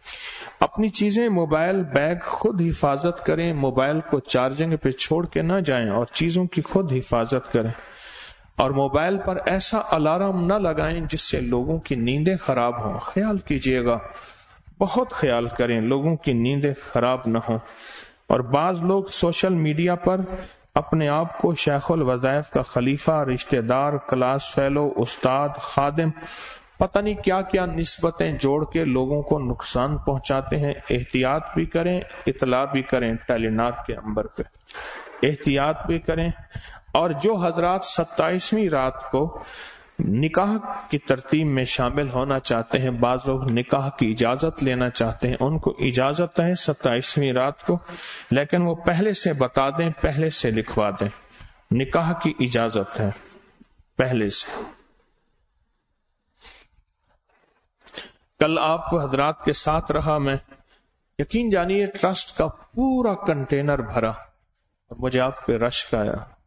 اپنی چیزیں، موبائل، بیگ خود حفاظت کریں، موبائل کو چارجنگ پہ چھوڑ کے نہ جائیں، اور چیزوں کی خود حفاظت کریں۔ اور موبائل پر ایسا الارم نہ لگائیں جس سے لوگوں کی نیندیں خراب ہوں، خیال کیجئے گا، بہت خیال کریں لوگوں کی نیندیں خراب نہ ہوں۔ اور بعض لوگ سوشل میڈیا پر اپنے آپ کو شیخ الوظائف کا خلیفہ، رشتہ دار، کلاس فیلو، استاد، خادم، پتہ نہیں کیا کیا نسبتیں جوڑ کے لوگوں کو نقصان پہنچاتے ہیں۔ احتیاط بھی کریں، اطلاع بھی کریں، ٹیلی-نار کے نمبر پہ احتیاط بھی کریں۔ اور جو حضرات ستائیسویں رات کو نکاح کی ترتیب میں شامل ہونا چاہتے ہیں، بعض لوگ نکاح کی اجازت لینا چاہتے ہیں، ان کو اجازت ہے ستائیسویں رات کو، لیکن وہ پہلے سے بتا دیں، پہلے سے لکھوا دیں، نکاح کی اجازت ہے پہلے سے۔ کل آپ حضرات کے ساتھ رہا میں، یقین جانیے ٹرسٹ کا پورا کنٹینر بھرا، اور مجھے آپ پہ رشک آیا،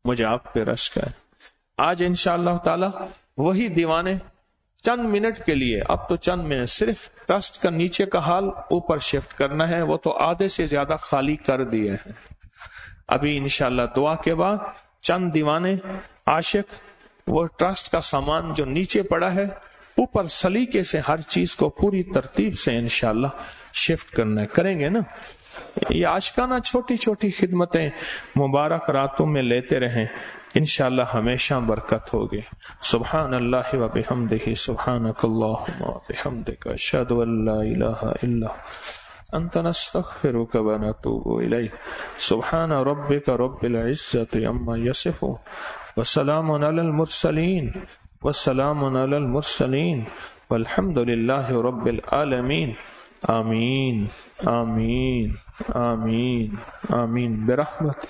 مجھے آپ پہ رشک ہے۔ آج انشاءاللہ تعالی وہی دیوانے چند منٹ کے لیے، اب تو چند منٹ، صرف ٹرسٹ کا نیچے کا حال اوپر شفٹ کرنا ہے، وہ تو آدھے سے زیادہ خالی کر دیے ہیں۔ ابھی انشاءاللہ دعا کے بعد چند دیوانے عاشق وہ ٹرسٹ کا سامان جو نیچے پڑا ہے اوپر سلیقے سے ہر چیز کو پوری ترتیب سے انشاءاللہ شفٹ کرنا ہے، کریں گے نا؟ یہ عاشقانہ چھوٹی چھوٹی خدمتیں مبارک راتوں میں لیتے رہیں، انشاءاللہ ہمیشہ برکت ہوگی۔ سبحان اللہ و بحمدہ، سبحانک اللہم و بحمدک، اشہد ان لا الہ الا انت، نستغفرک و نتوب الیک۔ سبحان ربک رب العزت عما یصفون، وسلام علی المرسلین وسلام علی المرسلین والحمد للہ رب العالمین۔ آمین آمین آمین آمین برحمت۔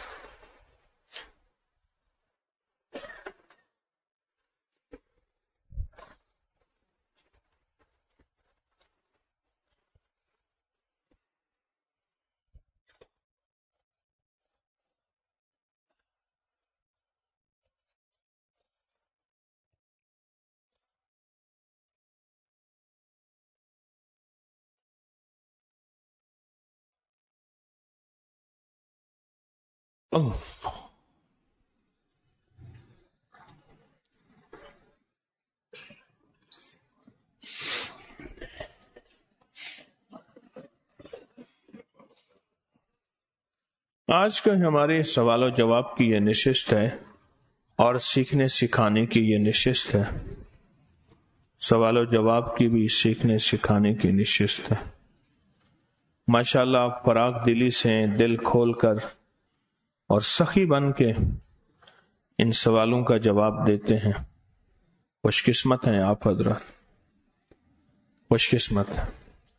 اللہ آج کا ہمارے سوال و جواب کی یہ نشست ہے اور سیکھنے سکھانے کی یہ نشست ہے۔ سوال و جواب کی بھی سیکھنے سکھانے کی نشست ہے۔ ماشاءاللہ آپ فراغ دلی سے دل کھول کر اور سخی بن کے ان سوالوں کا جواب دیتے ہیں۔ خوش قسمت ہیں آپ حضرات، خوش قسمت ہیں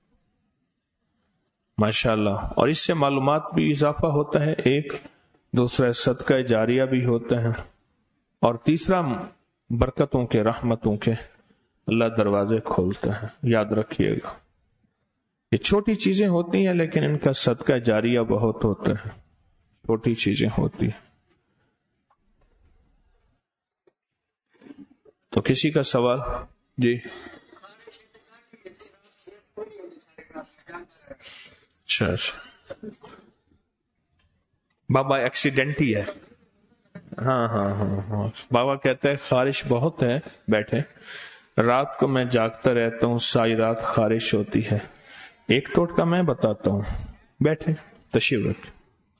ماشاءاللہ۔ اور اس سے معلومات بھی اضافہ ہوتا ہے، ایک دوسرا صدقہ جاریہ بھی ہوتا ہے، اور تیسرا برکتوں کے رحمتوں کے اللہ دروازے کھولتا ہے۔ یاد رکھیے گا یہ چھوٹی چیزیں ہوتی ہیں لیکن ان کا صدقہ جاریہ بہت ہوتا ہے، چھوٹی چیزیں ہوتی ہیں۔ تو کسی کا سوال؟ جی اچھا اچھا بابا ایکسیڈنٹ ہی ہے۔ ہاں ہاں ہاں ہاں بابا کہتے ہیں خارش بہت ہے، بیٹھے، رات کو میں جاگتا رہتا ہوں، ساری رات خارش ہوتی ہے۔ ایک ٹوٹکا میں بتاتا ہوں، بیٹھے تشریف رکھیں۔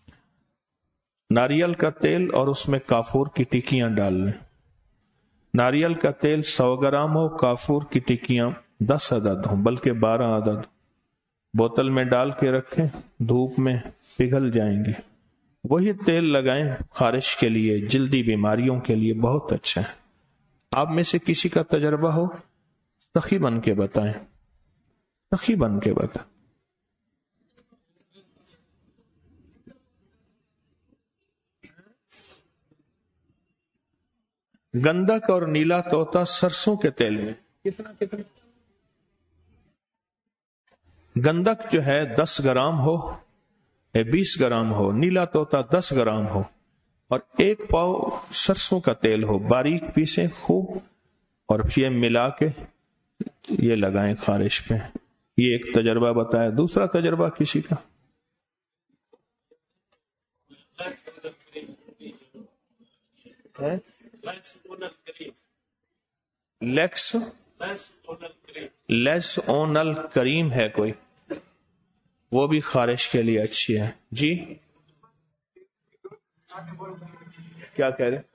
ناریل کا تیل اور اس میں کافور کی ٹکیاں ڈال لیں۔ ناریل کا تیل سو گرام ہو، کافور کی ٹکیاں دس عدد ہوں، بلکہ بارہ عدد، بوتل میں ڈال کے رکھیں، دھوپ میں پگھل جائیں گے۔ وہی تیل لگائیں، خارش کے لیے، جلدی بیماریوں کے لیے بہت اچھا ہے۔ آپ میں سے کسی کا تجربہ ہو سخی بن کے بتائیں، سخی بن کے بتائیں۔ گندک اور نیلا طوطا سرسوں کے تیل میں کتنا کتنا گندک جو ہے دس گرام ہو یا بیس گرام ہو، نیلا طوطا دس گرام ہو، اور ایک پاؤ سرسوں کا تیل ہو، باریک پیسیں خوب، اور یہ ملا کے یہ لگائیں خارش پہ۔ یہ ایک تجربہ بتایا۔ دوسرا تجربہ کسی کا؟ لیکس لیس اونل کریم ہے کوئی، وہ بھی خارش کے لیے اچھی ہے۔ جی کیا کہہ رہے؟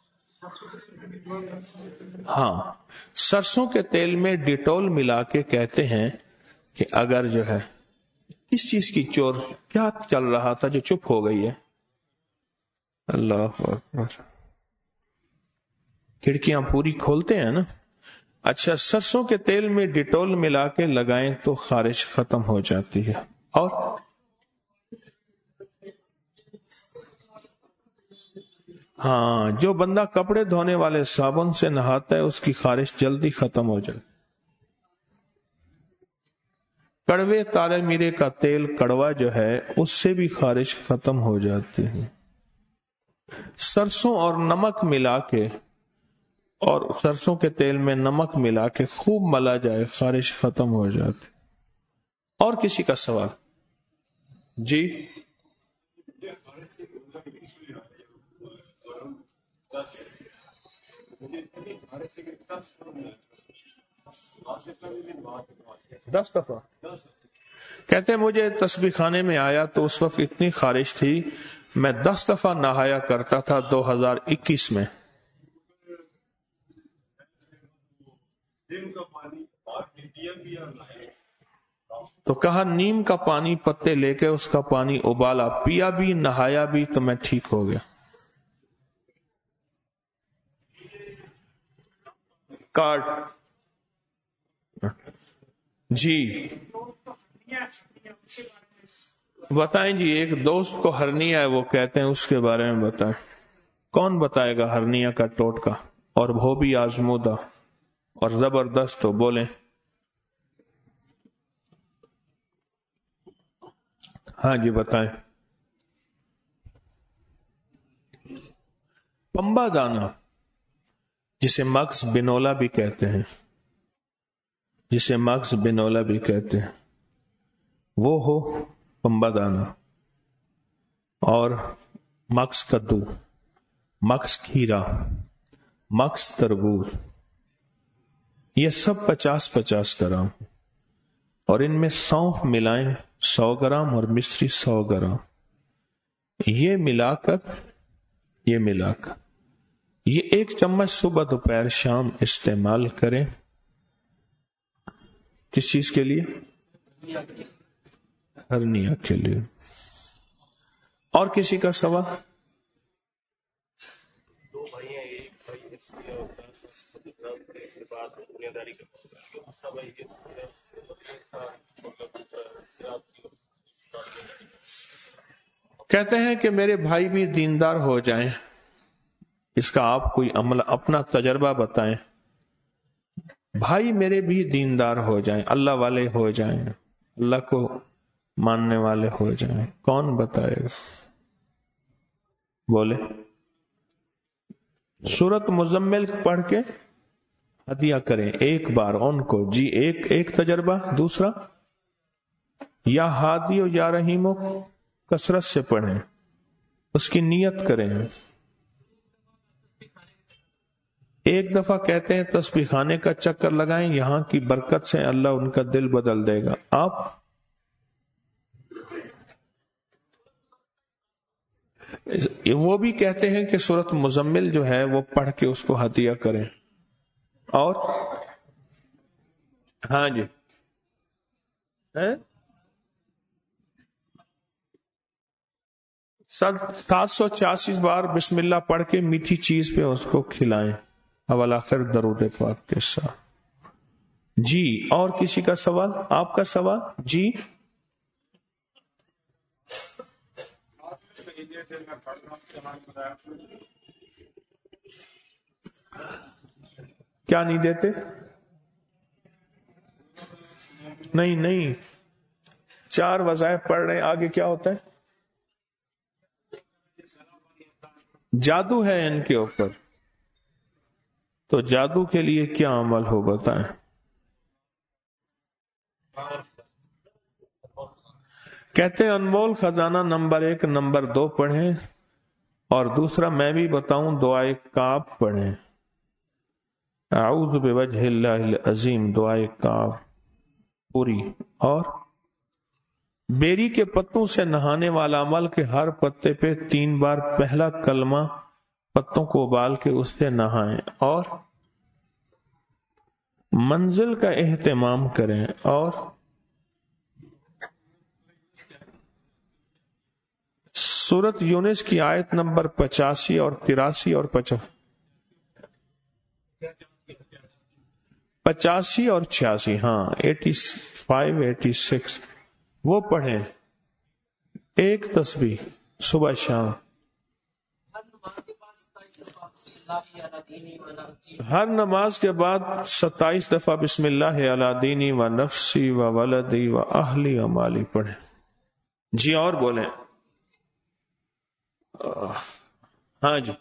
ہاں، سرسوں کے تیل میں ڈیٹول ملا کے کہتے ہیں کہ اگر جو ہے اس چیز کی چور کیا چل رہا تھا جو چپ ہو گئی ہے، اللہ اکبر، کھڑکیاں پوری کھولتے ہیں نا۔ اچھا، سرسوں کے تیل میں ڈیٹول ملا کے لگائیں تو خارش ختم ہو جاتی ہے۔ اور ہاں، جو بندہ کپڑے دھونے والے صابن سے نہاتا ہے اس کی خارش جلدی ختم ہو جائے۔ کڑوے تالے میرے کا تیل کڑوا جو ہے اس سے بھی خارش ختم ہو جاتی ہے۔ سرسوں اور نمک ملا کے، اور سرسوں کے تیل میں نمک ملا کے خوب ملا جائے، خارش ختم ہو جاتی۔ اور کسی کا سوال؟ جی دس دفعہ کہتے ہیں مجھے تسبیح خانے میں آیا تو اس وقت اتنی خارش تھی میں دس دفعہ نہایا کرتا تھا دو ہزار اکیس میں۔ تو کہا نیم کا پانی پتے لے کے اس کا پانی ابالا، پیا بھی نہایا بھی تو میں ٹھیک ہو گیا۔ کارڈ جی بتائیں جی، ایک دوست کو ہرنیا ہے وہ کہتے ہیں، اس کے بارے میں بتائیں۔ کون بتائے گا ہرنیا کا ٹوٹکا، اور وہ بھی آزمودہ اور زبردست ہو؟ بولیں۔ ہاں جی بتائیں۔ پمبا دانا، جسے مغز بنولا بھی کہتے ہیں، جسے مغز بنولا بھی کہتے ہیں، وہ ہو پمبا دانا، اور مغز کدو، مغز کھیرا، مغز تربوز، یہ سب پچاس پچاس گرام، اور ان میں سونف ملائیں سو گرام اور مصری سو گرام، یہ ملا کر یہ ملا کر یہ ایک چمچ صبح دوپہر شام استعمال کریں۔ کس چیز کے لیے؟ ہرنیا کے لیے۔ اور کسی کا سوال؟ کہتے ہیں کہ میرے بھائی بھی دیندار ہو جائیں، اس کا آپ کوئی عمل اپنا تجربہ بتائیں۔ بھائی میرے بھی دیندار ہو جائیں، اللہ والے ہو جائیں، اللہ کو ماننے والے ہو جائیں، کون بتائے گا؟ بولے۔ سورت مزمل پڑھ کے ہدیہ کریں ایک بار ان کو، جی ایک ایک تجربہ۔ دوسرا، یا ہادی و یا رحیم کثرت سے پڑھیں، اس کی نیت کریں۔ ایک دفعہ کہتے ہیں تسبیح خانے کا چکر لگائیں، یہاں کی برکت سے اللہ ان کا دل بدل دے گا۔ آپ وہ بھی کہتے ہیں کہ سورت مزمل جو ہے وہ پڑھ کے اس کو ہدیہ کریں۔ اور ہاں جی سات سو چھیاسی بار بسم اللہ پڑھ کے میٹھی چیز پہ اس کو کھلائیں، اولآخر درود پاک کے ساتھ۔ جی اور کسی کا سوال؟ آپ کا سوال؟ جی کیا نہیں دیتے؟ نہیں نہیں، چار وظائف پڑھ رہے ہیں، آگے کیا ہوتا ہے؟ جادو ہے ان کے اوپر، تو جادو کے لیے کیا عمل ہو بتائیں؟ کہتے ہیں انمول خزانہ نمبر ایک نمبر دو پڑھیں، اور دوسرا میں بھی بتاؤں دعائے کعب پڑھیں، اعوذ بوجہ اللہ العظیم، دعائے کعب پوری۔ اور بیری کے پتوں سے نہانے والا عمل کے ہر پتے پہ تین بار پہلا کلمہ پتوں کو ابال کے اس سے نہائیں، اور منزل کا اہتمام کریں، اور سورت یونس کی آیت نمبر پچاسی اور تراسی اور پچاسی پچاسی اور چھیاسی، ہاں ایٹی فائیو ایٹی سکس، وہ پڑھیں ایک تسبیح صبح شام۔ ہر نماز کے بعد ستائیس دفعہ بسم اللہ علی دینی و نفسی و ولدی و اہلی و مالی پڑھیں۔ جی اور بولیں۔ ہاں جی،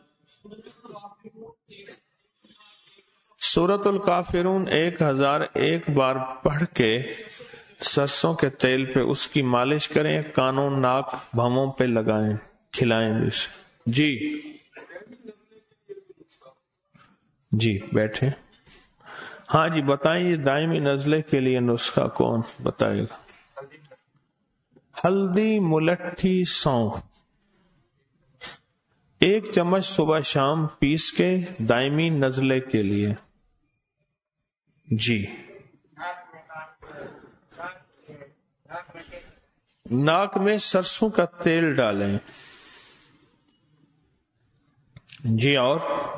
سورۃ الکافرون ایک ہزار ایک بار پڑھ کے سرسوں کے تیل پہ اس کی مالش کریں، کانوں ناک بھووں پہ لگائیں، کھلائیں اسے۔ جی جی بیٹھے۔ ہاں جی بتائیں، یہ دائمی نزلے کے لیے نسخہ کون بتائے گا؟ ہلدی، ملٹھی، سونف، ایک چمچ صبح شام پیس کے دائمی نزلے کے لیے۔ جی ناک میں سرسوں کا تیل ڈالیں۔ جی اور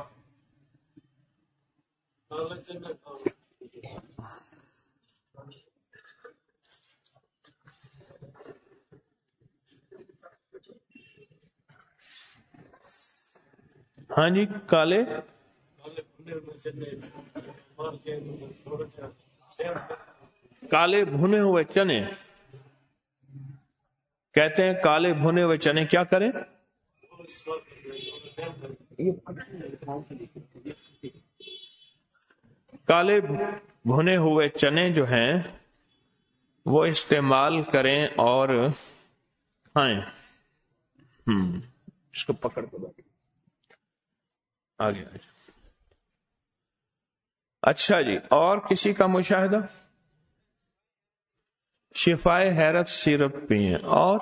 ہاں جی کالے کالے بھنے ہوئے چنے، کہتے ہیں کالے بھنے ہوئے چنے کیا کریں؟ کالے بھنے ہوئے چنے جو ہیں وہ استعمال کریں اور کھائیں۔ ہم اس کو پکڑ کے بیٹھ آگے آ جائیں۔ اچھا جی، اور کسی کا مشاہدہ؟ شفائے حیرت سیرپ پئیں۔ اور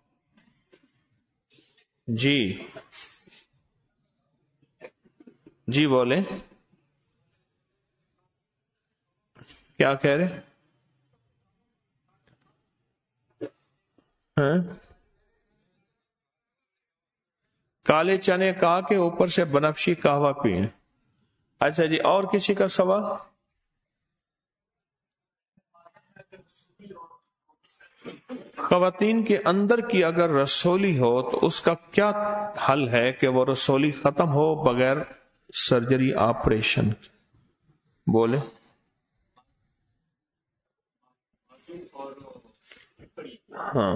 جی جی بولیں، کیا کہہ رہے ہیں؟ کالے چنے کہا کے اوپر سے بنفشی قہوہ پئیں۔ اچھا جی، اور کسی کا سوال؟ خواتین کے اندر کی اگر رسولی ہو تو اس کا کیا حل ہے کہ وہ رسولی ختم ہو بغیر سرجری آپریشن؟ بولے۔ ہاں،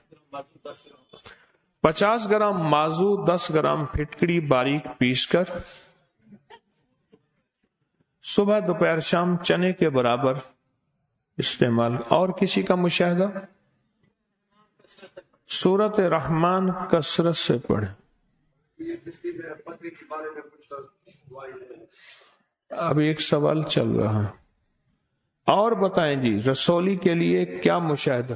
پچاس گرام مازو، دس گرام پھٹکڑی باریک پیس کر صبح دوپہر شام چنے کے برابر استعمال۔ اور کسی کا مشاہدہ؟ سورۃ رحمان کثرت سے پڑھیں۔ اب ایک سوال چل رہا ہے، اور بتائیں جی رسولی کے لیے کیا مشاہدہ؟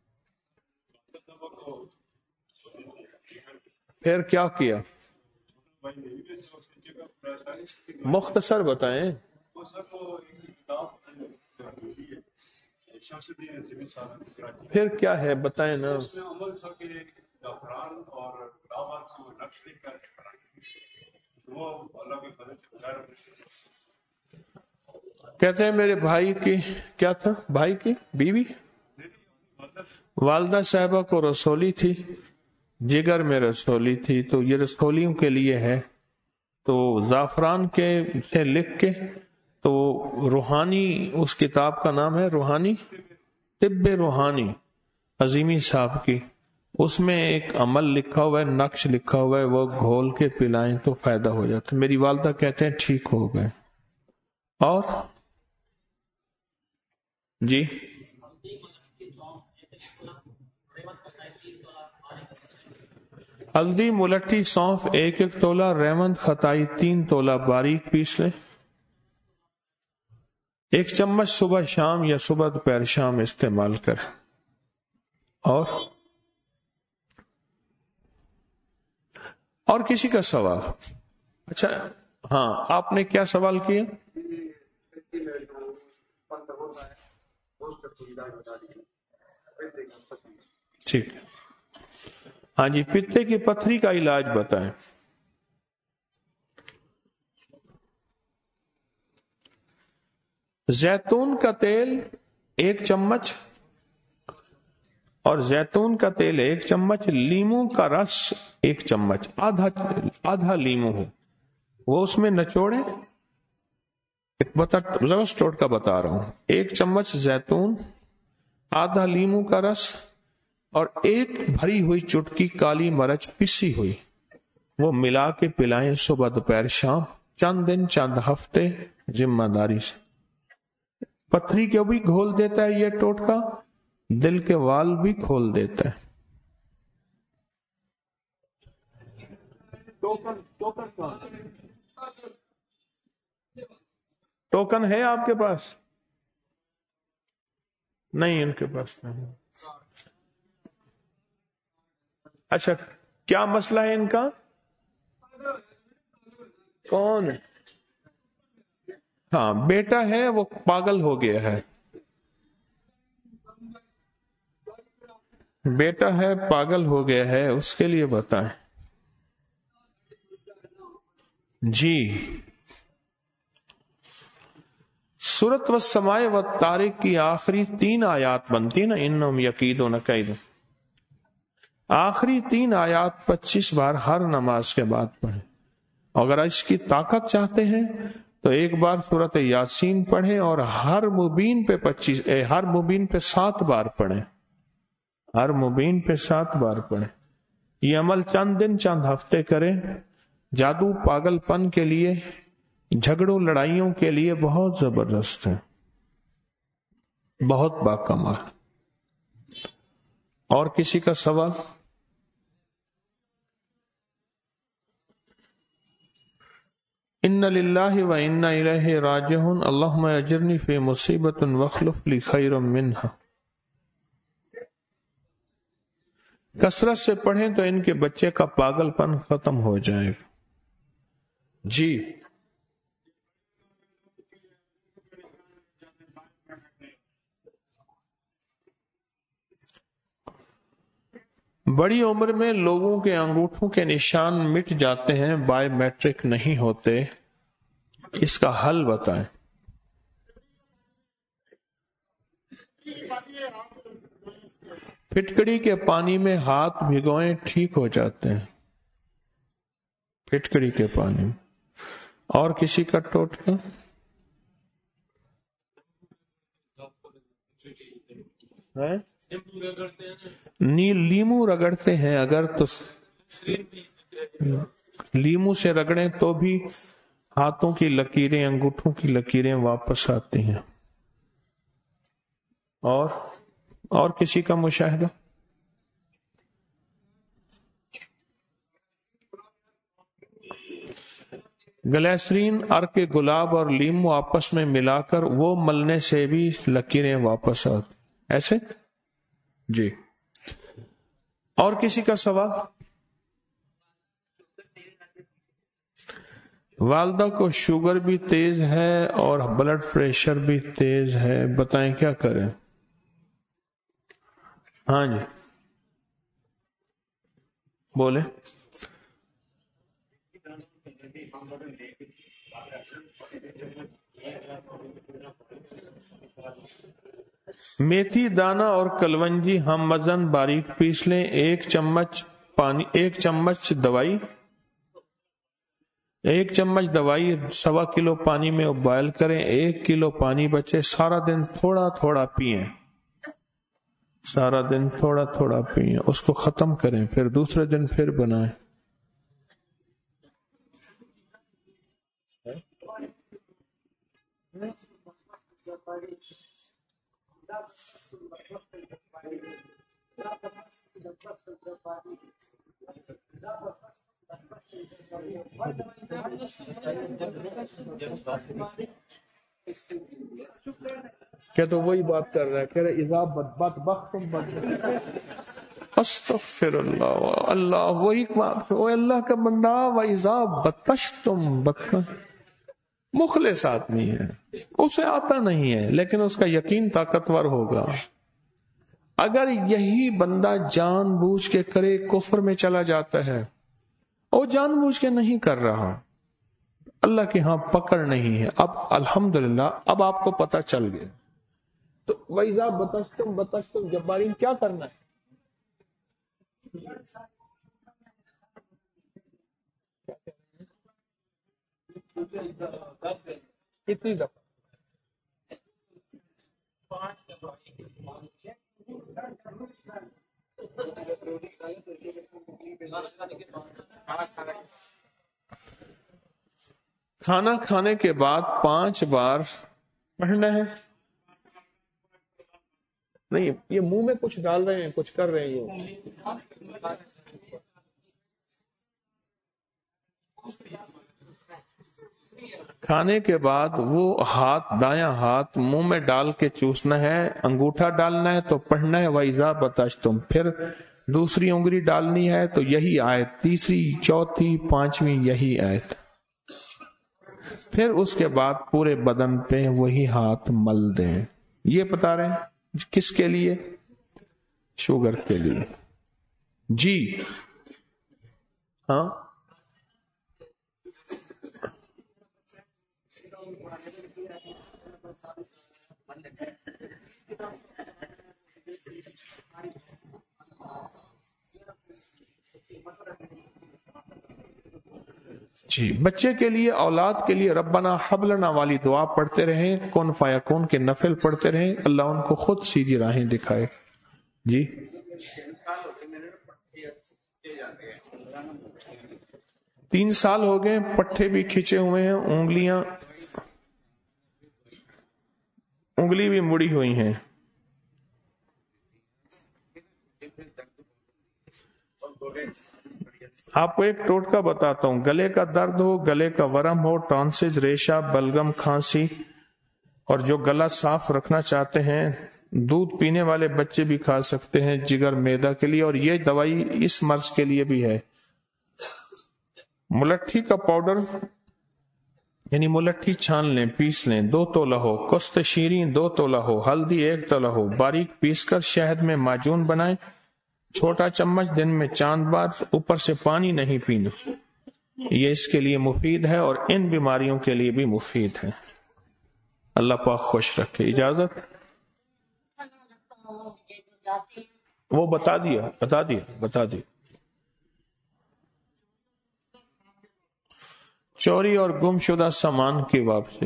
پھر کیا کیا؟ مختصر بتائیں۔ پھر کیا ہے بتائیں نا۔ کہتے ہیں میرے بھائی کی کیا تھا، بھائی کی بیوی والدہ صاحبہ کو رسولی تھی، جگر میں رسولی تھی، تو یہ رسولیوں کے لیے ہے، تو زعفران کے سے لکھ کے، تو روحانی اس کتاب کا نام ہے روحانی طب روحانی عظیمی صاحب کی، اس میں ایک عمل لکھا ہوا ہے، نقش لکھا ہوا ہے، وہ گھول کے پلائیں تو فائدہ ہو جاتا ہے۔ میری والدہ کہتے ہیں ٹھیک ہو گئے۔ اور جی ہلدی، ملٹھی، سونف ایک ایک تولہ، ریوند خطائی تین تولہ باریک پیس لیں، ایک چمچ صبح شام یا صبح دوپہر شام استعمال کریں۔ اور اور کسی کا سوال؟ اچھا ہاں، آپ نے کیا سوال کیا؟ ٹھیک، ہاں جی، پتے کی پتھری کا علاج بتائیں۔ زیتون کا تیل ایک چمچ، اور زیتون کا تیل ایک چمچ، لیموں کا رس ایک چمچ، آدھا آدھا لیموں ہو وہ اس میں نچوڑے، ایک بتا رس ٹوٹ کا بتا رہا ہوں، ایک چمچ زیتون، آدھا لیموں کا رس، اور ایک بھری ہوئی چٹکی کالی مرچ پسی ہوئی، وہ ملا کے پلائیں صبح دوپہر شام، چند دن چند ہفتے ذمہ داری سے۔ پتھری کو بھی کھول دیتا ہے یہ ٹوٹکا، دل کے وال بھی کھول دیتا ہے۔ ٹوکن ہے آپ کے پاس؟ نہیں، ان کے پاس نہیں۔ اچھا، کیا مسئلہ ہے ان کا؟ کون؟ ہاں، بیٹا ہے وہ پاگل ہو گیا ہے، بیٹا ہے پاگل ہو گیا ہے، اس کے لیے بتائیں۔ جی، سورۃ والسماء والطارق کی آخری تین آیات بنتی نا، انہم یکیدون کیدا، آخری تین آیات پچیس بار ہر نماز کے بعد پڑھیں۔ اگر اس کی طاقت چاہتے ہیں تو ایک بار سورۃ یاسین پڑھیں اور ہر مبین پہ پچیس ہر مبین پہ سات بار پڑھیں، ہر مبین پہ سات بار پڑھیں۔ یہ عمل چند دن چند ہفتے کریں، جادو پاگل پن کے لیے، جھگڑوں لڑائیوں کے لیے بہت زبردست ہے، بہت باکمال۔ اور کسی کا سوال؟ ان للہ و انا الیہ راجعون، اللہم اجرنی فی مصیبت واخلف لی خیر منہا۔ کثرت سے پڑھیں تو ان کے بچے کا پاگل پن ختم ہو جائے گا۔ جی، بڑی عمر میں لوگوں کے انگوٹھوں کے نشان مٹ جاتے ہیں، بائے میٹرک نہیں ہوتے، اس کا حل بتائیں۔ پھٹکڑی کے پانی میں ہاتھ بھگوئیں، ٹھیک ہو جاتے ہیں، پھٹکڑی کے پانی میں۔ اور کسی کا ٹوٹکا؟ ہے؟ لیمو رگڑتے ہیں اگر تو لیمو سے رگڑیں تو بھی ہاتھوں کی لکیریں، انگوٹھوں کی لکیریں واپس آتی ہیں۔ اور اور کسی کا مشاہدہ؟ گلیسرین، ارک گلاب اور لیمو آپس میں ملا کر وہ ملنے سے بھی لکیریں واپس آتی، ایسے؟ جی، اور کسی کا سوال؟ والدہ کو شوگر بھی تیز ہے اور بلڈ پریشر بھی تیز ہے، بتائیں کیا کریں؟ ہاں جی، بولے۔ میتھی دانہ اور کلونجی ہم مزن باریک پیس لیں، ایک چمچ پانی، ایک چمچ دوائی ایک چمچ دوائی سوا کلو پانی میں بوائل کریں، ایک کلو پانی بچے، سارا دن تھوڑا تھوڑا پئیں، سارا دن تھوڑا تھوڑا پئیں، اس کو ختم کریں، پھر دوسرے دن پھر بنائیں۔ کیا تو وہی بات کر رہا ہے، کہہ رہے اذا بدبخت تم بدبخت، استغفر اللہ، اللہ وہی بات، وہ اللہ کا بندہ، وَإِذَا بَطَشْتُمْ بَطَشْتُمْ، مخلص آدمی ہے، اسے آتا نہیں ہے لیکن اس کا یقین طاقتور ہوگا۔ اگر یہی بندہ جان بوجھ کے کرے کفر میں چلا جاتا ہے، وہ جان بوجھ کے نہیں کر رہا، اللہ کے ہاں پکڑ نہیں ہے۔ اب الحمدللہ اب آپ کو پتہ چل گیا، تو وَإِذَا بَطَشْتُمْ بَطَشْتُمْ جبارین کیا کرنا ہے؟ کتنی دفعہ؟ کھانا کھانے کے بعد پانچ بار پڑھنا ہے. نہیں یہ منہ میں کچھ ڈال رہے ہیں, کچھ کر رہے ہیں یہ. کھانے کے بعد وہ ہاتھ, دایاں ہاتھ منہ میں ڈال کے چوسنا ہے, انگوٹھا ڈالنا ہے تو پڑھنا ہے وَإِذَا بَطَشْتُمْ. پھر دوسری انگلی ڈالنی ہے تو یہی آیت, تیسری, چوتھی, پانچویں یہی آیت. پھر اس کے بعد پورے بدن پہ وہی ہاتھ مل دیں. یہ بتا رہے ہیں کس کے لیے؟ شوگر کے لیے. جی ہاں جی. بچے کے لیے, اولاد کے لیے ربنا ہب لنا والی دعا پڑھتے رہیں, کن فیکون کے نفل پڑھتے رہیں, اللہ ان کو خود سیدھی راہیں دکھائے. جی تین سال ہو گئے, پٹھے بھی کھچے ہوئے ہیں, انگلیاں انگلی بھی مڑی ہوئی ہیں. آپ کو ایک ٹوٹکا بتاتا ہوں. گلے کا درد ہو, گلے کا ورم ہو, ٹانسج, ریشہ, بلغم, کھانسی, اور جو گلا صاف رکھنا چاہتے ہیں, دودھ پینے والے بچے بھی کھا سکتے ہیں, جگر میدا کے لیے. اور یہ دوائی اس مرض کے لیے بھی ہے. ملٹھی کا پاؤڈر یعنی ملٹھی چھان لیں, پیس لیں, دو تولہ ہو. کست شیریں دو تولہ ہو. ہلدی ایک تولہ ہو. باریک پیس کر شہد میں معجون بنائیں. چھوٹا چمچ دن میں چاند بار. اوپر سے پانی نہیں پینا. یہ اس کے لیے مفید ہے اور ان بیماریوں کے لیے بھی مفید ہے. اللہ پاک خوش رکھے. اجازت وہ بتا دیا بتا دیا بتا دیا چوری اور گم شدہ سامان کی واپسی.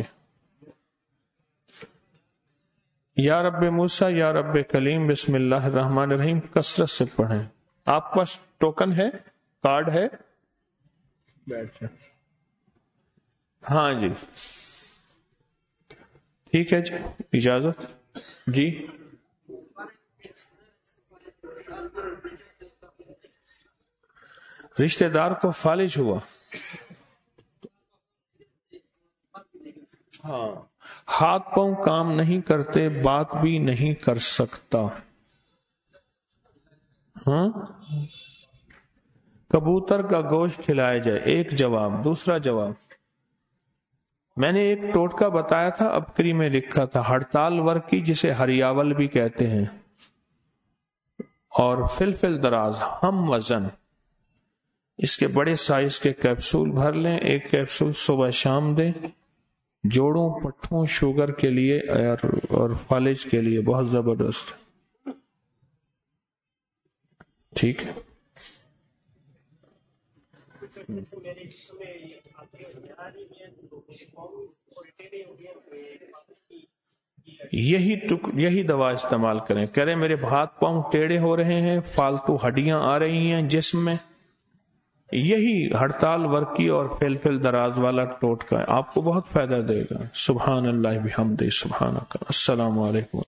یا رب موسیٰ یا رب کلیم بسم اللہ الرحمن الرحیم کثرت سے پڑھیں. آپ کے پاس ٹوکن ہے, کارڈ ہے؟ بیٹھ جائیں. ہاں جی ٹھیک ہے جی. اجازت جی. رشتہ دار کو فالج ہوا, ہاں, ہاتھ پاؤں کام نہیں کرتے, بات بھی نہیں کر سکتا. ہاں, کبوتر کا گوشت کھلایا جائے. ایک جواب. دوسرا جواب, میں نے ایک ٹوٹکا بتایا تھا, ابکری میں لکھا تھا, ہڑتال ورکی جسے ہریاول بھی کہتے ہیں, اور فلفل دراز ہم وزن. اس کے بڑے سائز کے کیپسول بھر لیں. ایک کیپسول صبح شام دیں. جوڑوں, پٹھوں, شوگر کے لیے اور فالج کے لیے بہت زبردست. ٹھیک ہے. یہی ٹک یہی دوا استعمال کریں. کہہ رہے میرے ہاتھ پاؤں ٹیڑھے ہو رہے ہیں, فالتو ہڈیاں آ رہی ہیں جسم میں, یہی ہڑتال ورکی اور فلفل دراز والا ٹوٹکا ہے, آپ کو بہت فائدہ دے گا. سبحان اللہ بحمدہ, سبحانک. السلام علیکم.